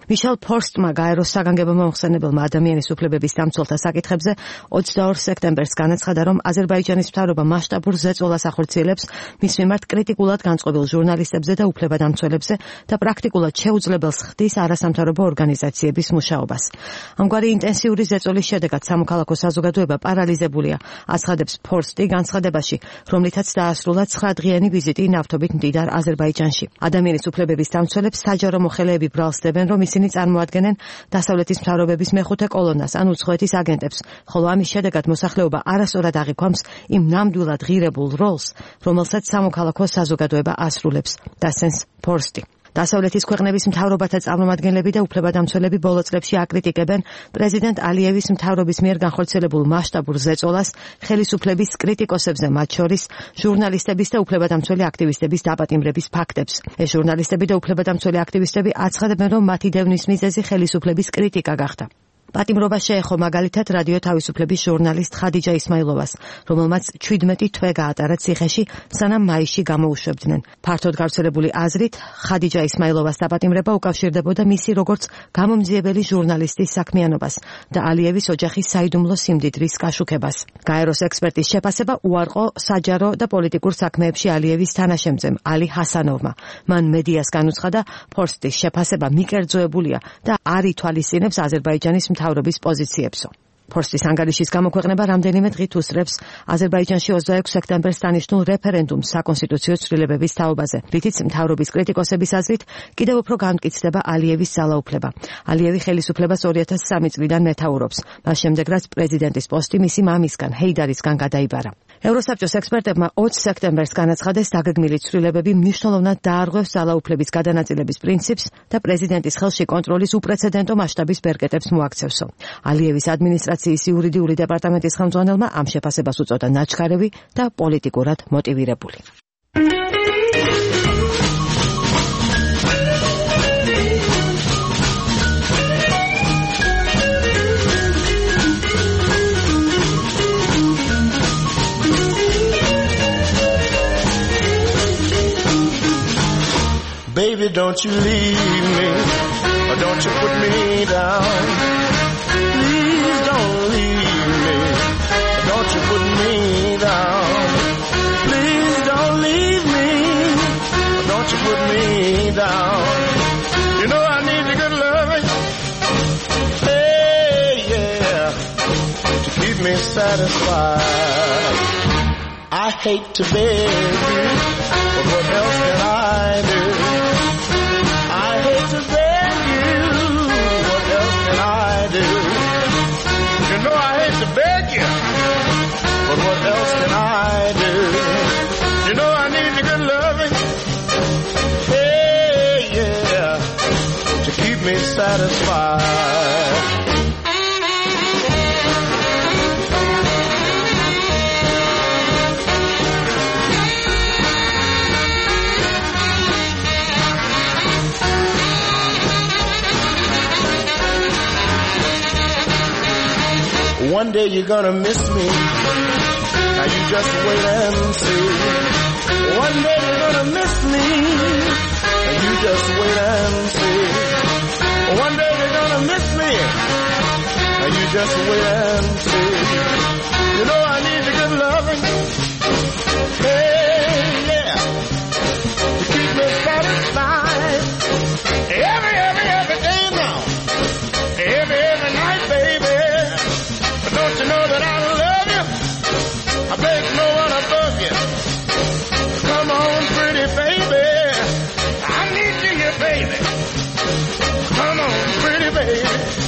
მიშელ ფორსტმა გაეროს საგანგებო მომხსენებელმა ადამიანის უფლებების დამცველთა საკითხებზე 22 სექტემბერს განაცხადა, რომ აზერბაიჯანის მთავრობა მასშტაბურ ზეწოლას ახორციელებს მის მიმართ კრიტიკულად განწყობილ ჟურნალისტებზე და უფლებადამცველებზე და პრაქტიკულად შეუძლებელს ხდის არასამთავრობო ორგანიზაციების მუშაობას. ამგვარი ინტენსიური ზეწოლის შედეგად სამოქალაქო საზოგადოება პარალიზებულია, აცხადებს ფორსტი განცხადებაში, რომლითაც დაასრულა 9 დღიანი ვიზიტი ნავთობით მდიდარ აზერბაიჯანში. ადამიანის უფლებების დამცველებს საჯარო მოხელეები ბრალსდებენ, რომ ისინი წარმოადგენენ დასავლეთის მთავრობების მეხუთე კოლონას ან უცხოეთის აგენტებს, ხოლო ამის შედეგად მოსახლეობა არასწორად აღიქვამს იმ ნამდვილად ღირებულ როლს, რომელსაც სამოქალაქო საზოგადოება ასრულებს, დასცენს ფორსტი. დასავლეთის ქვეყნების მთავრობათა წარმომადგენლები და უფლებადამცველები ბოლო წლებში აკრიტიკებენ პრეზიდენტ ალიევის მთავრობის მიერ განხორციელებულ მასშტაბურ ზეწოლას ხელისუფლების კრიტიკოსებზე, მათ შორის ჟურნალისტების და უფლებადამცველი აქტივისტების დაპატიმრების ფაქტებს. ეს ჟურნალისტები და უფლებადამცველი აქტივისტები აცხადებენ, რომ მათი დევნის მიზეზი ხელისუფლების კრიტიკა გახდა. პატიმრობა შეეხო მაგალითად რადიო თავისუფლების ჟურნალისტ ხადიჯა ისმაილოვას, რომელმაც 17 თვე გაატარა ციხეში, სანამ მაისში გამოუშვებდნენ. ფართოდ გავრცელებული აზრით, ხადიჯა ისმაილოვას დაპატიმრება უკავშირდებოდა მისი როგორც გამომძიებელი ჟურნალისტის საქმიანობას და ალიევის ოჯახის საიდუმლო სიმდიდრის კაშუქებას. გაეროს ექსპერტის შეფასება უარყო საჯარო და პოლიტიკურ საქმეებში ალიევის თანაშემწემ ალი ჰასანოვმა. მან მედიას განუცხადა, ფორსტის შეფასება მიკერძოებულია და არ ითვალისწინებს აზერბაიჯანის მთავრობის პოზიციებსო. ფორსტის ანგარიშის გამოქვეყნება რამდენიმე დღით უსწრებს აზერბაიჯანში 26 სექტემბერს დანიშნულ რეფერენდუმს საკონსტიტუციო ცვლილებების თაობაზე, რითიც მთავრობის კრიტიკოსების აზრით კიდევ უფრო განმტკიცდება ალიევის ძალაუფლება. ალიევი ხელისუფლებას 2003 წლიდან მეთაურობს, მას შემდეგ რაც პრეზიდენტის პოსტი მისი მამისგან, ჰეიდარისგან გადაიბარა. ევროსაბჭოს ექსპერტებმა 20 სექტემბერს განაცხადეს, დაგეგმილი ცვლილებები მნიშვნელოვნად დაარღვევს ძალაუფლების გადანაწილების პრინციპს და პრეზიდენტის ხელში კონტროლის უპრეცედენტო მასშტაბის ბერკეტებს მოაქცევსო. ალიევის ადმინისტრაციის იურიდიული დეპარტამენტის ხელმძღვანელმა ამ შეფასებას უწოდა ნაჩქარევი და პოლიტიკურად მოტივირებული. Baby, don't you leave me, or don't you put me down. Please don't leave me, or don't you put me down. Please don't leave me, or don't you put me down. You know I need your good loving, hey, yeah, to keep me satisfied. I hate to beg you, but what else can I do? But what else can I do? You know I need your good loving, hey, yeah, to keep me satisfied. One day you're gonna miss me, now you just wait and see. One day you're gonna miss me, now you just wait and see. One day you're gonna miss me, now you just wait and see. You know I need your good loving, hey, yeah, to keep me satisfied. Every day now, every night, baby. Don't you know that I love you? I beg no one above you. Come on, pretty baby. I need you here, baby. Come on, pretty baby.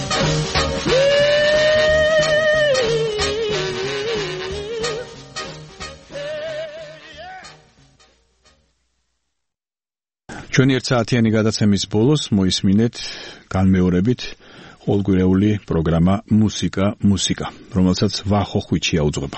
ჩვენი ერთ საათიანი გადაცემის ბოლოს მოისმინეთ განმეორებით ყოველკვირეული პროგრამა მუსიკა, რომელსაც ვახო ხვიჩია უძღვება.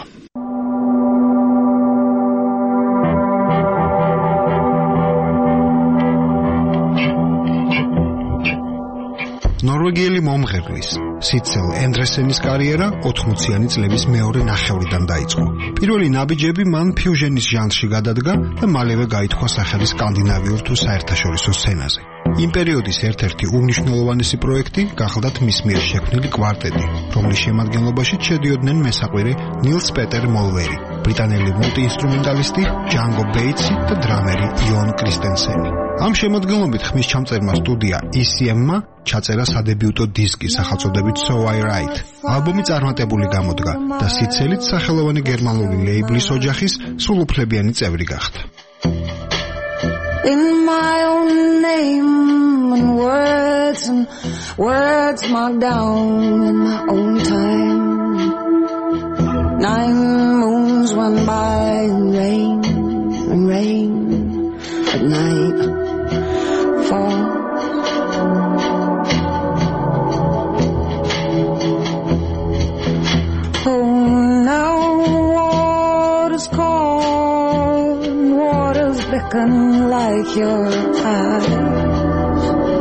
ნორვეგიელი მომღერლის სიცილ ენდრესენის კარიერა 80-იანი წლების მეორე ნახევრიდან დაიწყო. პირველი ნაბიჯები მან ფიუჟენის ჟანრში გადადგა და მალევე გაითქვა სახელი სკანდინავიურ თუ საერთაშორისო სცენაზე. იმ პერიოდის ერთ-ერთი უმნიშვნელოვანესი პროექტი გახლდათ მის მიერ შექმნილი კვარტეტი, რომლის შემადგენლობაში შედიოდნენ მესაყვირე ნილს პეტერ მოლვერი, ბრიტანელი მულტიინსტრუმენტალისტი ჯანგო ბეიტსი და დრამერი იონ კრისტენსენი. ამ შემოდგენობით ხმის ჩამწერმა სტუდია ECM-მა ჩაწერა სადებიუტო დისკი სახელწოდებით So I Write. ალბომი წარმატებული გამოდგა და სიცელით სახელოვანი გერმანული ლეიბლის ოჯახის სრულუფლებიანი წევრი გახდა. In my own name and words marked down in my own time. 9 moons went by and rain at night fall. Oh, now waters call and waters beckon like your eyes.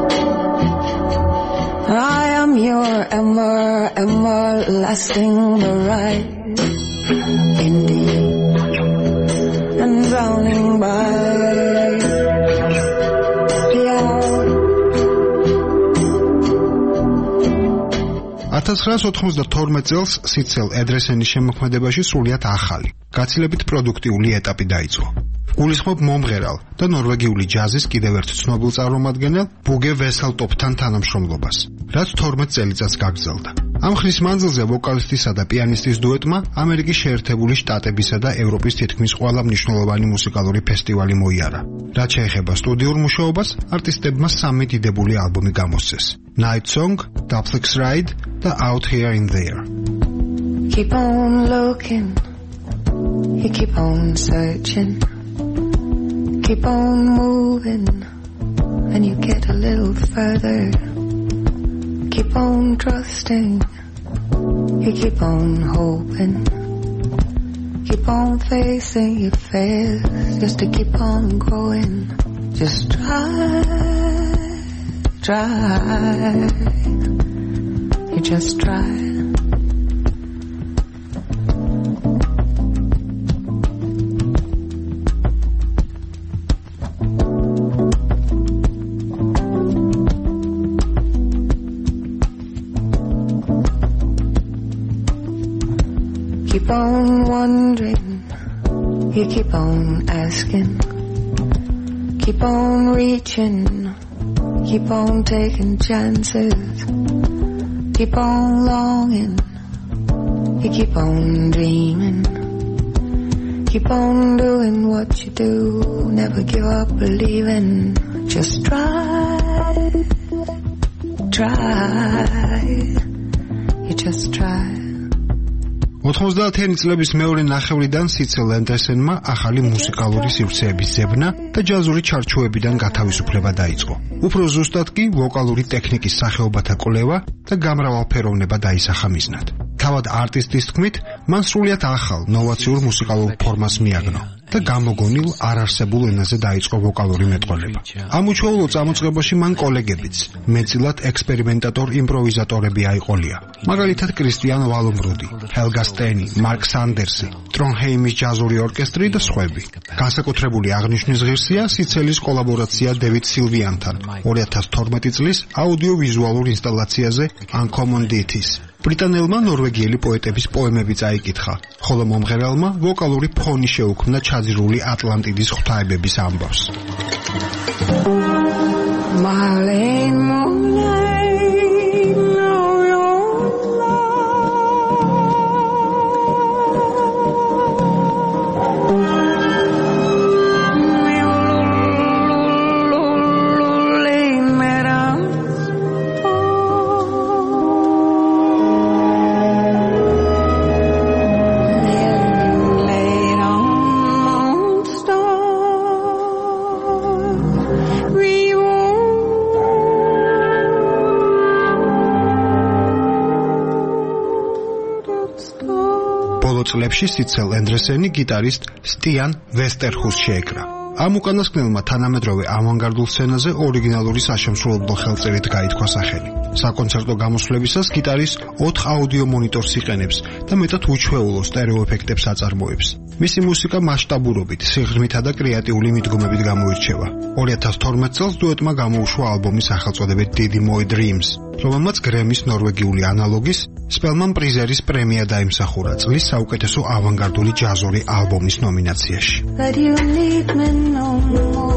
I am your everlasting bride, indeed, and drowning by the hour. 1992 წელს სიცელ ედრესენის შემოქმედებაში სრულიად ახალი, გაცილებით პროდუქტიული ეტაპი დაიწყო. გულისხმობ მომღერალ და ნორვეგიული ჯაზის კიდევ ერთ ცნობილ წარმომადგენელ ბუგე ვესელტოპთან თანამშრომლობას, რაც 12 წელიწადს გაგრძელდა. ამ ხნის მანძილზე ვოკალისტისა და პიანისტის დუეტმა ამერიკის შეერთებული შტატებისა და ევროპის თითქმის ყველა მნიშვნელოვანი მუსიკალური ფესტივალი მოიარა. რაც შეეხება სტუდიურ მუშაობას, არტისტებმა 3 დიდებული ალბომი გამოსცეს: Night Song, Duplex Ride და Out Here in There. Keep on looking, you keep on searching, keep on moving, and you get a little further. Keep on trusting, you keep on hoping, keep on facing your fears, just to keep on growing. Just try, you just try. Keep on wondering, you keep on asking, keep on reaching, keep on taking chances, keep on longing, you keep on dreaming, keep on doing what you do, never give up believing, just try, you just try. 90-იანი წლების მეორე ნახევრიდან სიცელ ანდერსენმა ახალი მუსიკალური სივრცეების ზებნა და ჯაზური ჩარჩოებიდან გათავისუფლება დაიწყო. უფრო ზუსტად კი ვოკალური ტექნიკის სახეობათა კვლევა და გამრავალფეროვნება დაისახა მიზნად. თავად არტისტის თქმით, მან სრულიად ახალ, ნოვაციურ მუსიკალურ ფორმას მიაგნო და გამოგონილ არარსებულ ენაზე დაიწყო ვოკალური მეტყველება. ამ უჩვეულო წამოწყებაში მან კოლეგებიც, მეტწილად ექსპერიმენტატორ იმპროვიზატორები აიყოლია. მაგალითად კრისტიან ვალუმრუდი, ჰელგა სტენი, მარკ სანდერსი, ტრონჰეიმის ჯაზური ორკესტრი და სხვები. განსაკუთრებული აღნიშვნის ღირსია სიცელის კოლაბორაცია დევიდ სილვიანთან 2012 წლის აუდიოვიზუალურ ინსტალაციაზე Uncommon Deities. ბრიტანელმა ნორვეგიელი პოეტების პოემები წაიკითხა, ხოლო მომღერალმა ვოკალური ფონი შეუქმნა ჩაძირული ატლანტიდის ღვთაებების ამბავს. წლებში სიცელ ანდერსენი გიტარისტ სტიან ვესტერჰუს შეეკრა. ამ უკანასკნელმა თანამედროვე ავანგარდულ სცენაზე ორიგინალური საშემსრულებლო ხელწერით გაითქვა სახელი. საკონცერტო გამოსვლებისას გიტარის 4 აუდიო მონიტორს იყენებს და მეტად უჩვეულო სტერეო ეფექტებს აწარმოებს. მისი მუსიკა მასშტაბურობით, სიღრმითა და კრეატიული მიდგომებით გამოირჩევა. 2012 წელს დუეტმა გამოუშვა ალბომი სახელწოდებით Didi Moi Dreams, რომელმაც გრემის ნორვეგიული ანალოგის სპელმან პრიზერის პრემია დაიმსახურა წლის საუკეთესო ავანგარდული ჯაზური ალბომის ნომინაციაში. That you need me no more.